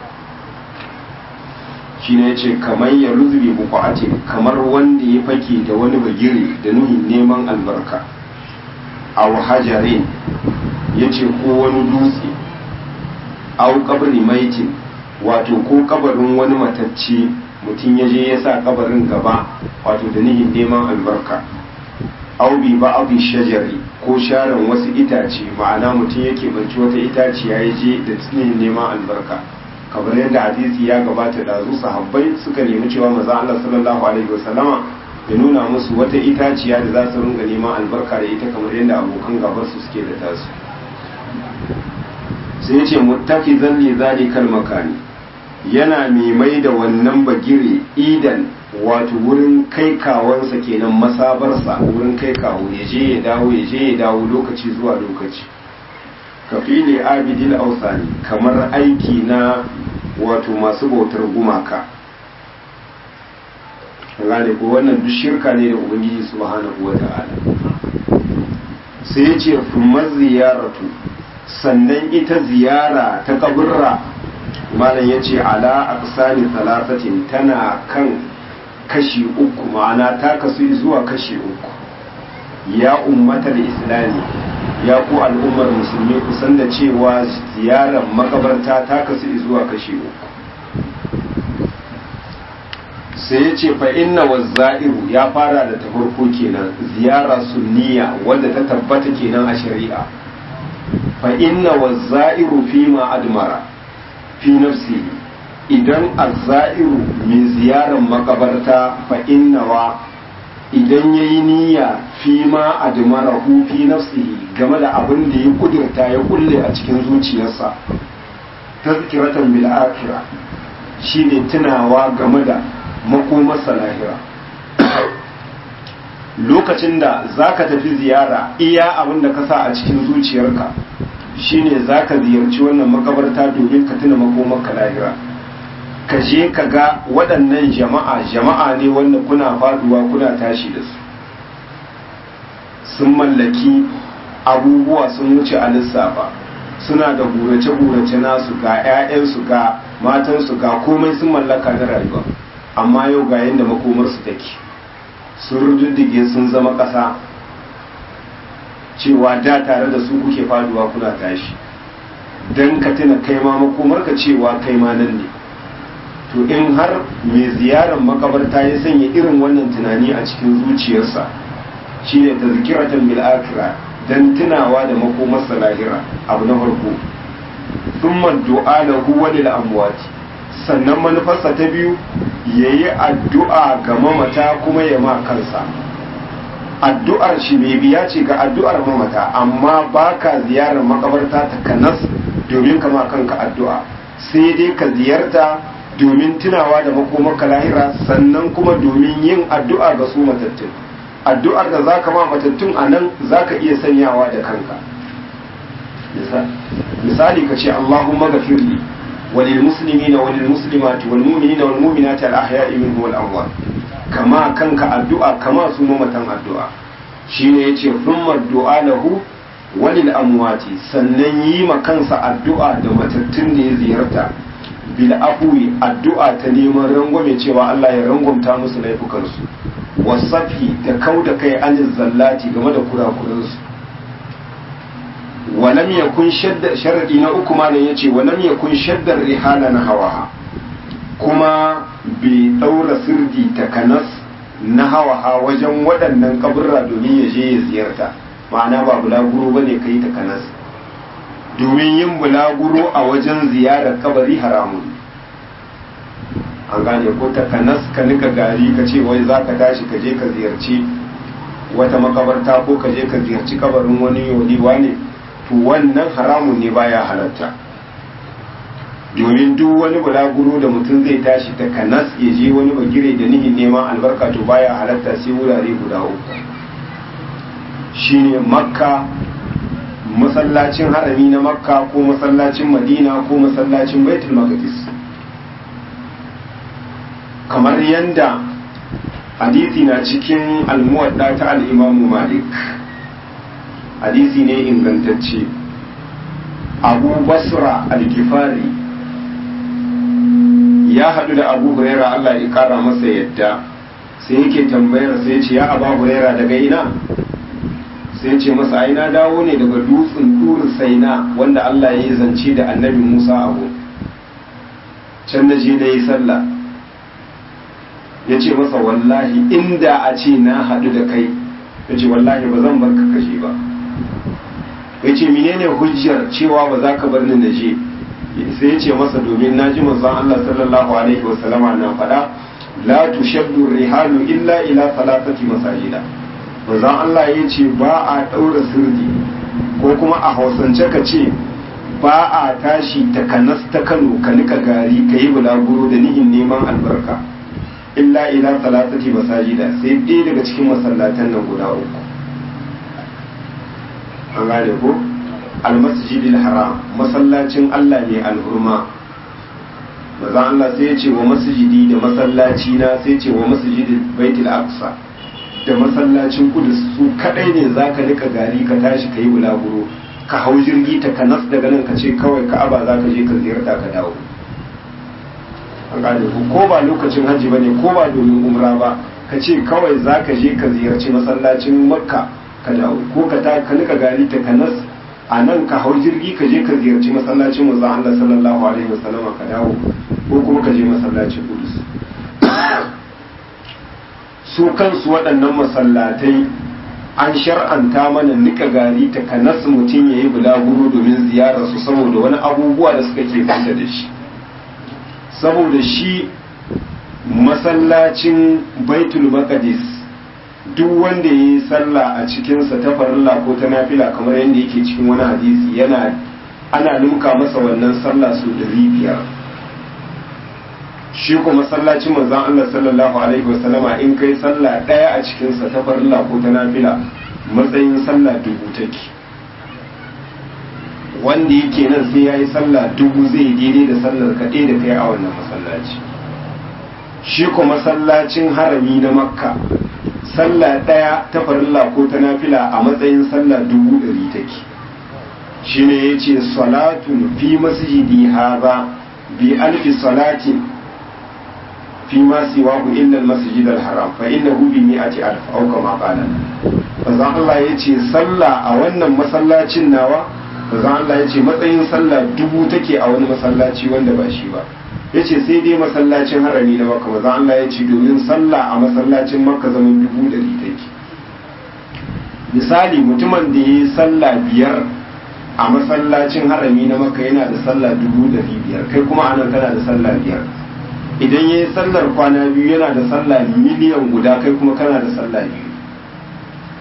shine yace kamar ya luzbi buqatin kamar wanda ya fake da wani bagire da nuhin neman albarka aw hajarin yace ko wani dutse au kabri maitin wato ko kabarin wani matacce mutum ya je ya sa kabarin gaba wato da nihin neman albarka au bi ba'dhi shajari ko sharan wasu itace ma'ana mutum yake banci wata itaciya ya je da nihin neman albarka kamar yadda hadisi ya gabata da su sahabbai suka nemi cewa manzo Allah sallallahu alaihi wasallama ya nuna musu wata itaciya da za su ringa neman albarka da ita kamar yadda abokan gabar su suke da tasu sai ce muttafizan li zalikal makani yana mai da wannan bagire idan wato wurin kai kawansa kenan masabarsa wurin kai kawo ya je ya dawo ya je ya dawo lokaci zuwa lokaci kafili abidil ausani kamar aiki na wato masu bautar gumaka gane ko wannan duk shirka ne da ubangiji subhanahu wata'ala sai ya ce fumar ziyaratu sannan ita ziyara ta kaburra malam ya ce ala aqsani thalathatin tana kan kashi uku ma'ana ta kasu zuwa kashi uku ya ummatar islami ya ku al'ummar musulmi kusan da cewa ziyarar makabarta ta kasu zuwa kashi uku sai ya ce fa inna wazza'iru ya fara da ta farko kenan ziyara sunniya wanda ta tabbata kenan a shari'a fa inna wazza'iru fi ma admara fi nafsi idan azza'iru min ziyarar makabarta fa inna wa idan yayi niyya fi ma admara hu fi nafsihi game da abin da ya kudurta ya kulle a cikin zuciyarsa tazkiratan bil akhirah shine tunawa game da makomarsa lahira lokacin da zaka tafi ziyara iya abin da ka sa a cikin zuciyarka shine zaka ziyarci wannan makabarta domin ka tuna makomarka lahira ka je ka ga waɗannan jama'a jama'a ne wanda kuna faduwa kuna tashi da su sun mallaki abubuwa sun wuce a lissafa suna da gurace-gurace nasu ga 'ya'yansu ga matansu ga komai sun mallaka na rayuwa amma yau ga yadda makomarsu take sun rududdige sun zama ƙasa cewa da tare da su kuke faduwa kuna tashi don ka tuna kai ma makomarka cewa kai ma nan ne to in har mai ziyarar makabarta ya sanya irin wannan tunani a cikin zuciyarsa shine tazkiratan bil akhirah dan tunawa da makomarsa lahira abu na farko thumma du'a lahu wa lil amwati sannan manufarsa ta biyu yayi addu'a ga mamata kuma ya ma kansa addu'ar shi mai biya ce ga addu'ar mamata, amma baka ziyarar makabarta ta kanas domin kama kanka addu'a, sai dai ka ziyarta domin tunawa da makomaka lahira, sannan kuma domin yin addu'a ga su matattun. Addu'ar da za ka ma matattun a nan za ka iya sanyawa da kanka. Misali ka ce Allahumma gafirli walil muslimina walil muslimati wal mu'minina wal mu'minati al ahya'i minhum wal amwat, kama kanka addu'a kama su mamatan addu'a. Shine yace thumma du'a lahu walil amwati, sannan yi ma kansa addu'a da matattun da ya ziyarta, bil afwi addu'a ta neman rangwame cewa Allah ya rangwamta musu laifukansu, wasafi da kauda kai anil zallati game da kurakuransu. walam yakun shadda sharadi na uku malam yace walam yakun shaddar rihala na hawaha, kuma bai daura sirdi takanas na hawaha wajen waɗannan kaburra domin ya je ya ziyarta, ma'ana ba bulaguro bane kai takanas, domin yin bulaguro a wajen ziyarar kabari haramun. An gane ko takanas ka nika gari ka ce wai za ka tashi ka je ka ziyarci wata makabarta ko ka je ka ziyarci kabarin wani yoliwa ne, to wannan haramun ne, baya halatta. Domin duk wani bulaguro da mutum zai tashi takanas ya je wani bagire da nihin neman albarka, to baya halatta sai wurare guda uku, shine Makka, masallacin harami na Makka ko masallacin Madina ko masallacin Baitul Maqdis. Kamar yanda hadisi na cikin al-Muwadda ta al-Imam Malik, hadisi ne ingantacce. Abu Basra al-Ghifari ya haɗu da Abu Huraira, Allah ya kara masa yadda, sai yake tambayar sai ya ce ya Abu Huraira daga ina? Sai ce masa ai na dawo ne daga dutsen Tur Saina wanda Allah ya yi zance da Annabi Musa abu. Can na je na yi sallah. Ya ce masa wallahi inda a ce na haɗu da kai, ya ce wallahi ba zan bar ka kashe ba. Ya ce menene hujjar cewa ba za ka bar ni na je? Sai ya ce masa domin na ji manzon Allah sallallahu alaihi wa sallama na faɗa la tushaddu rihalu illa ila salatati masajida. Manzon Allah ya ce ba a ɗaura sirdi, ko kuma a hausance ka ce ba a tashi ta kanas ta Kano ka nika gari ka yi bulaguro da nihin neman albarka, illa ila salatati masajida, sai ɗaya daga cikin masallatan nan guda uku. An gane ko? Almasjidil haram, masallacin Allah ne alhurma. Manzon Allah sai ya ce wa masjidi da masallaci na, sai ce wa masjidil baitul aqsa da masallacin kudus, su kadai ne za ka rika gari ka tashi ka yi bulaguro, ka hau jirgi ta kanas daga nan ka ce kawai ka'aba za ka je ka ziyarta ka dawo. An gane ku, ko ba lokacin hajji ba ne, ko ba domin umra ba, ka ce kawai za ka je ka ziyarci masallacin makka ka dawo, ko ka ta ka nika gari ta kanas a nan ka hau jirgi ka je ka ziyarci masallacin manzon Allah sallallahu alaihi wasallam ka dawo, ko kuma ka je masallacin kudus. Su kansu waɗannan masallatai an shar'anta mana nika gari ta kanas mutum ya yi bulaguro domin ziyararsu, saboda wani abubuwa da suka ke fanta da shi. Saboda shi masallacin Baitul Maqdis, duk wanda ya yi sallah a cikinsa ta farilla ko ta nafila, kamar yadda yake cikin wani hadisi, yana ana lumka masa wannan sallah su ɗari biyar. Shi ko masallacin manzon Allah sallallahu alaihi wasallama in kai sallah ɗaya a cikinsa ta farilla ko ta nafila, matsayin sallah dubu take. Wanda yake nan sai ya yi sallah dubu zai daidai da sallar kaɗai da kai a wannan masallaci. Shi ko masallacin harami na Makka, sallah ɗaya ta farilla ko ta nafila a matsayin sallah dubu ɗari take. Shi ne ya ce salatun fi masjidi haza bi alfi salatin fi ma siwahu illa al-masjid al-haram fa innahu bi mi'ati alf aw kama qala. Bazan Allah ya ce sallah a wannan masallacin nawa, bazan Allah ya ce matsayin sallah dubu take a wani masallaci wanda ba shi ba. Ya ce sai dai masallacin harami na Makka, bazan Allah ya ce domin sallah a masallacin Makka zaman dubu ɗari take. Misali mutumin da ya yi sallah biyar a masallacin harami na Makka yana da sallah dubu ɗari biyar, kai kuma anan kana da sallah biyar. Idan ya yi sallar kwana biyu yana da sallah miliyan guda, kai kuma kana da sallah biyu.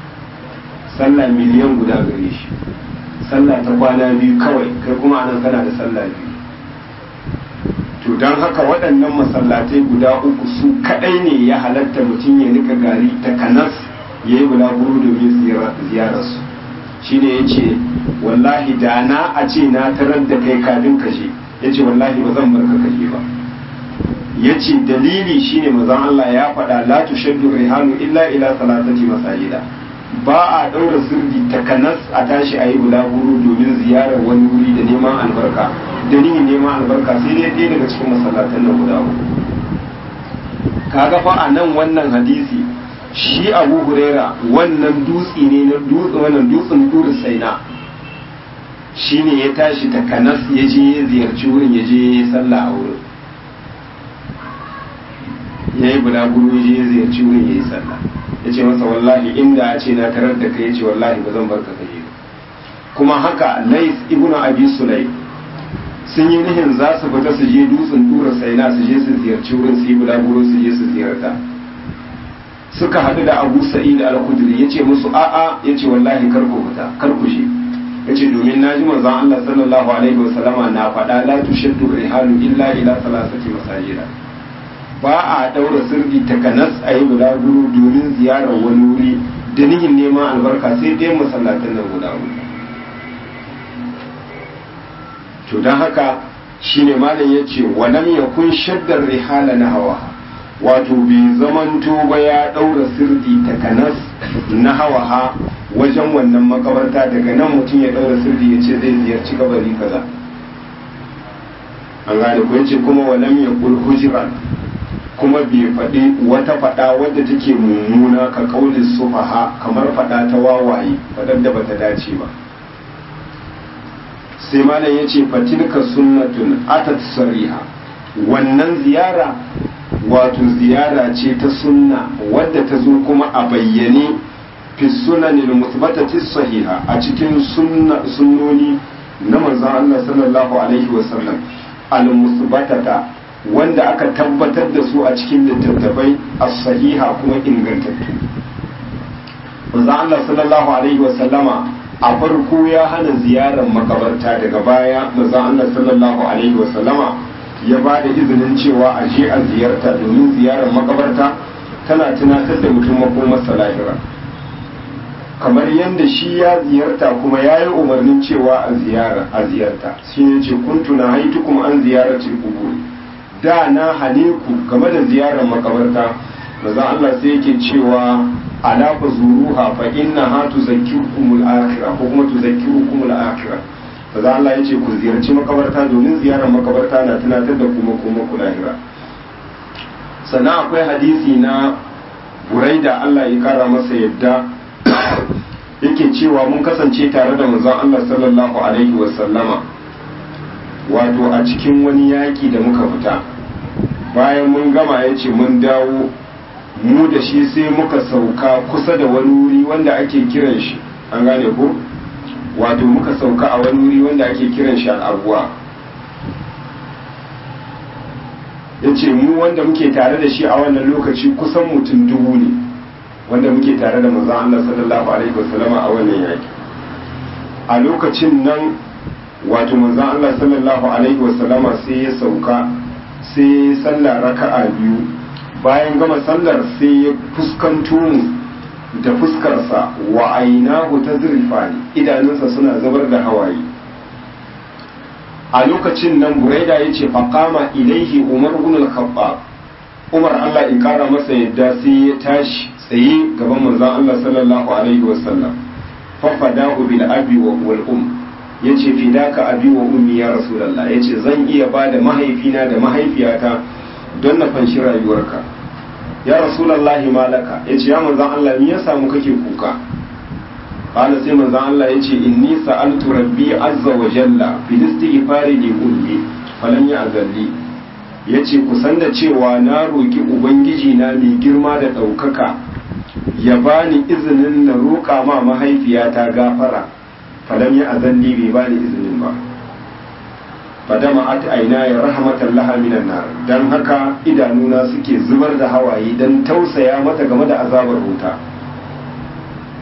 sallah miliyan guda gare shi, sallah ta kwana biyu kawai, kai kuma anan kana da sallah biyu. To don haka waɗannan masallatai guda uku su kaɗai ne ya halatta mutum ya nika gari ta kanas ya yi bulaguro domin ziyararsu. Shi ne ya ce wallahi da na a ce na tarar da kai kafin kashe, ya ce wallahi ba zan barka kashe ba. Ya ce dalili shi ne mazan Allah ya faɗa la tushaddu rihanu illa ila salatati masajida, ba a ɗaura sirri ta kanas a tashi a yi bulaguro domin ziyarar wani wuri da neman albarka da ni neman albarka sai dai ɗaya daga cikin masallatan nan guda uku. Kaga fa a nan wannan hadisi shi Abu Huraira wannan dutse ne na dutse wannan dutsen Tur Saina shi ne ya tashi ta kanas ya je ya ziyarci wurin, ya je ya sallah a wurin, ya yi bulaguro ya je ya ziyarci wurin ya yi sallah. Ya ce masa wallahi inda a ce na tarar da kai, ya ce wallahi ba zan barka kai. Kuma haka Lais ibn Abi Sulaim sun yi nihin za su fita su je dutsen Tura Saina su je su ziyarci wurin, su yi bulaguro su je su ziyarta. Suka haɗu da Abu Sa'id al-Khudri, ya ce musu a'a, ya ce wallahi kar ku fita, kar ku je. Ya ce domin na ji manzon Allah sallallahu alaihi wasallama na faɗa la tushaddu rihalu illa ila salasati masajida. Ba a ɗaura sirri ta kanas a yi bulaguro domin ziyarar wani wuri da nihin neman albarka sai dai masallatan nan guda wuri. To don haka shi ne malam ya ce walam ya kun shaddar rihala na hawa, wato bai zamanto ba ya ɗaura sirri ta kanas na hawa wajen wannan makabarta, daga nan mutum ya ɗaura sirri ya ce zai ziyarci kabari kaza. An gane ko yace kuma walam ya kul hujran, kuma bai faɗi wata faɗa wadda take mummuna ka kaulin sufaha, kamar faɗa ta wawaye faɗar da bata dace ba. Sai malam ya ce fatilka sunnatun atat sariha, wannan ziyara wato ziyara ce ta sunna wadda ta zo kuma a bayyane fi sunanil musbatati sahiha, a cikin sunna sunnoni na manzon Allah sallallahu alaihi wasallam al musbatata, wanda aka tabbatar da su a cikin littattafai as-sahiha kuma ingantattu. Manzo Allah sallallahu alaihi wa sallama a farko ya hana ziyarar makabarta, daga baya manzo Allah sallallahu alaihi wa sallama ya ba da izinin cewa a je a ziyarta, domin ziyarar makabarta tana tunatar da mutum makomarsa lahira. Kamar yadda shi ya ziyarta kuma ya yi umarnin cewa a ziyara a ziyarta, shi ne ce kuntu na haitukum an ziyaratil qubur, da na hane ku game da ziyarar makabarta. Maza Allah sai yake cewa ala fazuruha fa inna ha tuzakkirukumul akhirah, ko kuma tuzakkirukumul akhirah. Maza Allah yace ku ziyarci makabarta domin ziyarar makabarta na tunatar da kuma kuma ku lahira. Sannan akwai hadisi na Buraida Allah ya kara masa yadda yake cewa mun kasance tare da manzon Allah sallallahu alaihi wasallama wato a cikin wani yaƙi da muka fita. Bayan mun gama ya ce mun dawo mu da shi sai muka sauka kusa da wani wuri wanda ake kiran shi, an gane ko, wato muka sauka a wani wuri wanda ake kiran shi al'abuwa. Ya ce mu wanda muke tare da shi a wannan lokaci kusan mutum dubu ne wanda muke tare da manzon Allah sallallahu alaihi wasallama a wannan yaƙi. A lokacin nan wato manzon Allah sallallahu alaihi wasallama sai ya sauka, sai ya sallah raka'a biyu. Bayan gama sallar sai ya fuskanto mu da fuskarsa, wa ainahu tazrifani, idanunsa suna zubar da hawaye. A lokacin nan Buraida ya ce faqama ilaihi Umar ibn al-Khattab, Umar Allah ya kara masa yadda sai ya tashi tsaye gaban manzon Allah sallallahu alaihi wasallam, fa fadahu bil abi wal um, ya ce fidaka abi wa ummi ya rasulallah, ya ce zan iya ba da mahaifina da mahaifiyata don na fanshi rayuwarka. Ya rasulallah malaka, ya ce ya manzan Allah ni ya samu kake kuka. Kala sai manzan Allah ya ce inni sa'altu rabbi azza wa jalla bil istighfari li ummi falam ya'zalli, ya ce kusan da cewa na roki ubangiji na mai girma da ɗaukaka ya bani izinin na roƙa ma mahaifiyata gafara, falam ya azalli bai bani izinin ba. Fadama at aina ya rahmatan laha minan nar, dan haka idanuna suke zubar da hawaye dan tausaya mata game da azabar wuta.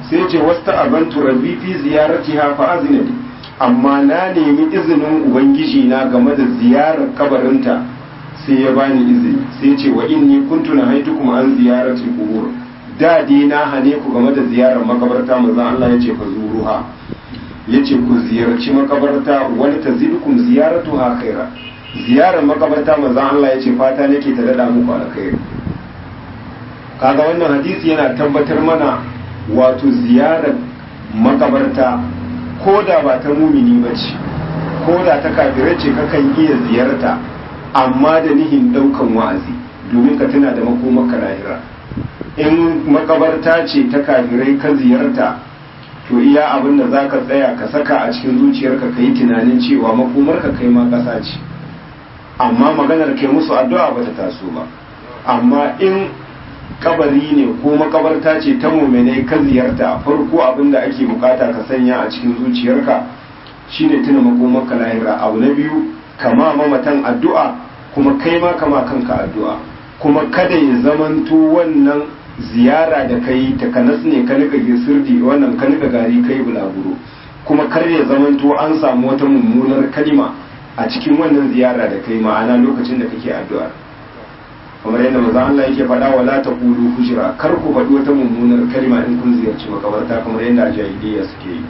sai ce wasta abantu rabbi fi ziyaratiha fa azina li, amma na nemi izinin ubangiji na game da ziyarar kabarinta sai ya bani izini, sai ce wa inni kuntu nahaitukum an ziyaratil qubur, da dai na hane ku game da ziyarar makabarta, manzon Allah ya ce fa zuruha, ya ce ku ziyarci makabarta wani tazidukum ziyaratuha khaira, ziyarar makabarta manzon Allah ya ce fata nake ta dada muku alkhairi. Kaga wannan hadisi yana tabbatar mana wato ziyarar makabarta ko da ba ta mumini ba ce, ko da ta kafirai ce kakan iya ziyarta, amma da nihin daukan wa'azi domin ka tuna da makomaka lahira. In makabarta ce ta kafirai ka ziyarta, to iya abin da za ka tsaya ka saka a cikin zuciyarka ka yi tunanin cewa makomarka kai ma ƙasa ce, amma maganar kai musu addu'a ba ta taso ba. Amma in kabari ne ko makabarta ce ta muminai ka ziyarta, farko abin da ake bukata ka sanya a cikin zuciyarka shine tuna makomarka lahira. Abu na biyu, kama mamatan addu'a, kuma kai ma kama kanka addu'a, kuma kada ya zamanto wannan ziyara da kai takanas ne ka nika sirdi, wannan ka nika gari kai bulaguro, kuma kar ya zamanto an samu wata mummunar kalima a cikin wannan ziyara da kai, ma'ana lokacin da kake addu'a. kamar yadda manzo Allah yake faɗa wala taqulu hujra, kar ku faɗi wata mummunar kalma in kun ziyarci makabarta kamar yadda jahiliya suke yi.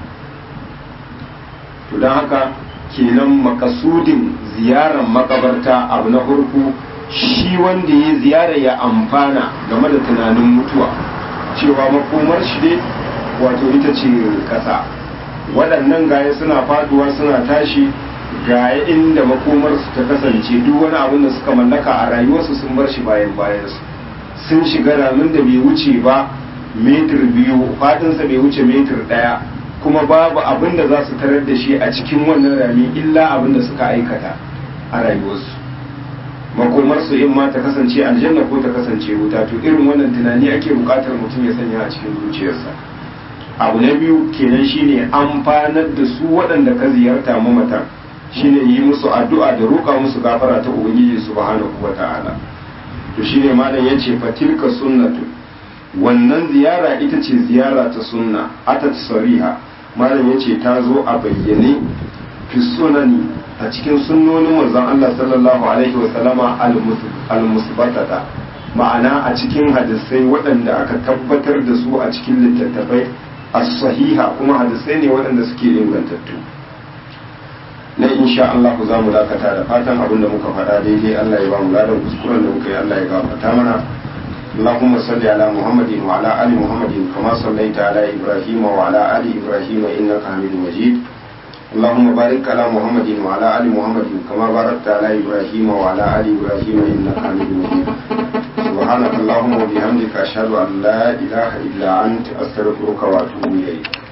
To dan haka kenan makasudin ziyarar makabarta abu na farko shi wanda ya ziyara ya amfana game da tunanin mutuwa, cewa makomar shi dai wato ita ce kasa, waɗannan gaya suna faduwa suna tashi, gaya inda makomarsu ta kasance, duk wani abin da suka mallaka a rayuwarsu sun bar shi bayan bayansu, sun shiga ramin da bai wuce ba metir biyu, faɗinsa bai wuce metir ɗaya, kuma babu abin da za su tarar da shi a cikin wannan rami illa abin da suka aikata a rayuwarsu. Makomarsu in ma ta kasance aljanna ko ta kasance wuta, to irin wannan tunani ake buƙatar mutum ya sanya a cikin zuciyarsa. Abu na biyu kenan shine amfanar da su waɗanda ka ziyarta mamatan, shine yi musu addu'a da roƙa musu gafara ta ubangiji subhanahu wata'ala. To shine malam yace fatilka sunnatu, wannan ziyara ita ce ziyara ta sunna, atat sariha, malam yace ta zo a bayyane fi sunani a cikin sunnonin manzon Allah sallallahu alaihi wa sallama al-musbatata, ma'ana a cikin hadisai waɗanda aka tabbatar da su a cikin littattafai as-sahiha, kuma hadisai ne waɗanda suke ingantattu. Na insha Allah za mu dakata da fatan abin da muka faɗa daidai Allah ya ba mu ladan, kuskuren da muka yi Allah ya gafarta mana. Allahumma salli ala Muhammadin wa ala ali Muhammadin kama sallaita ala Ibrahim wa ala ali Ibrahim innaka Hamidum Majid. Allahumma barik ala Muhammadin wa ala ali Muhammadin kama barakta ala Ibrahim wa ala ali Ibrahim innaka Hamidum Majid. Subhanaka Allahumma wa bihamdika ashhadu an la ilaha illa anta astaghfiruka wa atubu ilayk.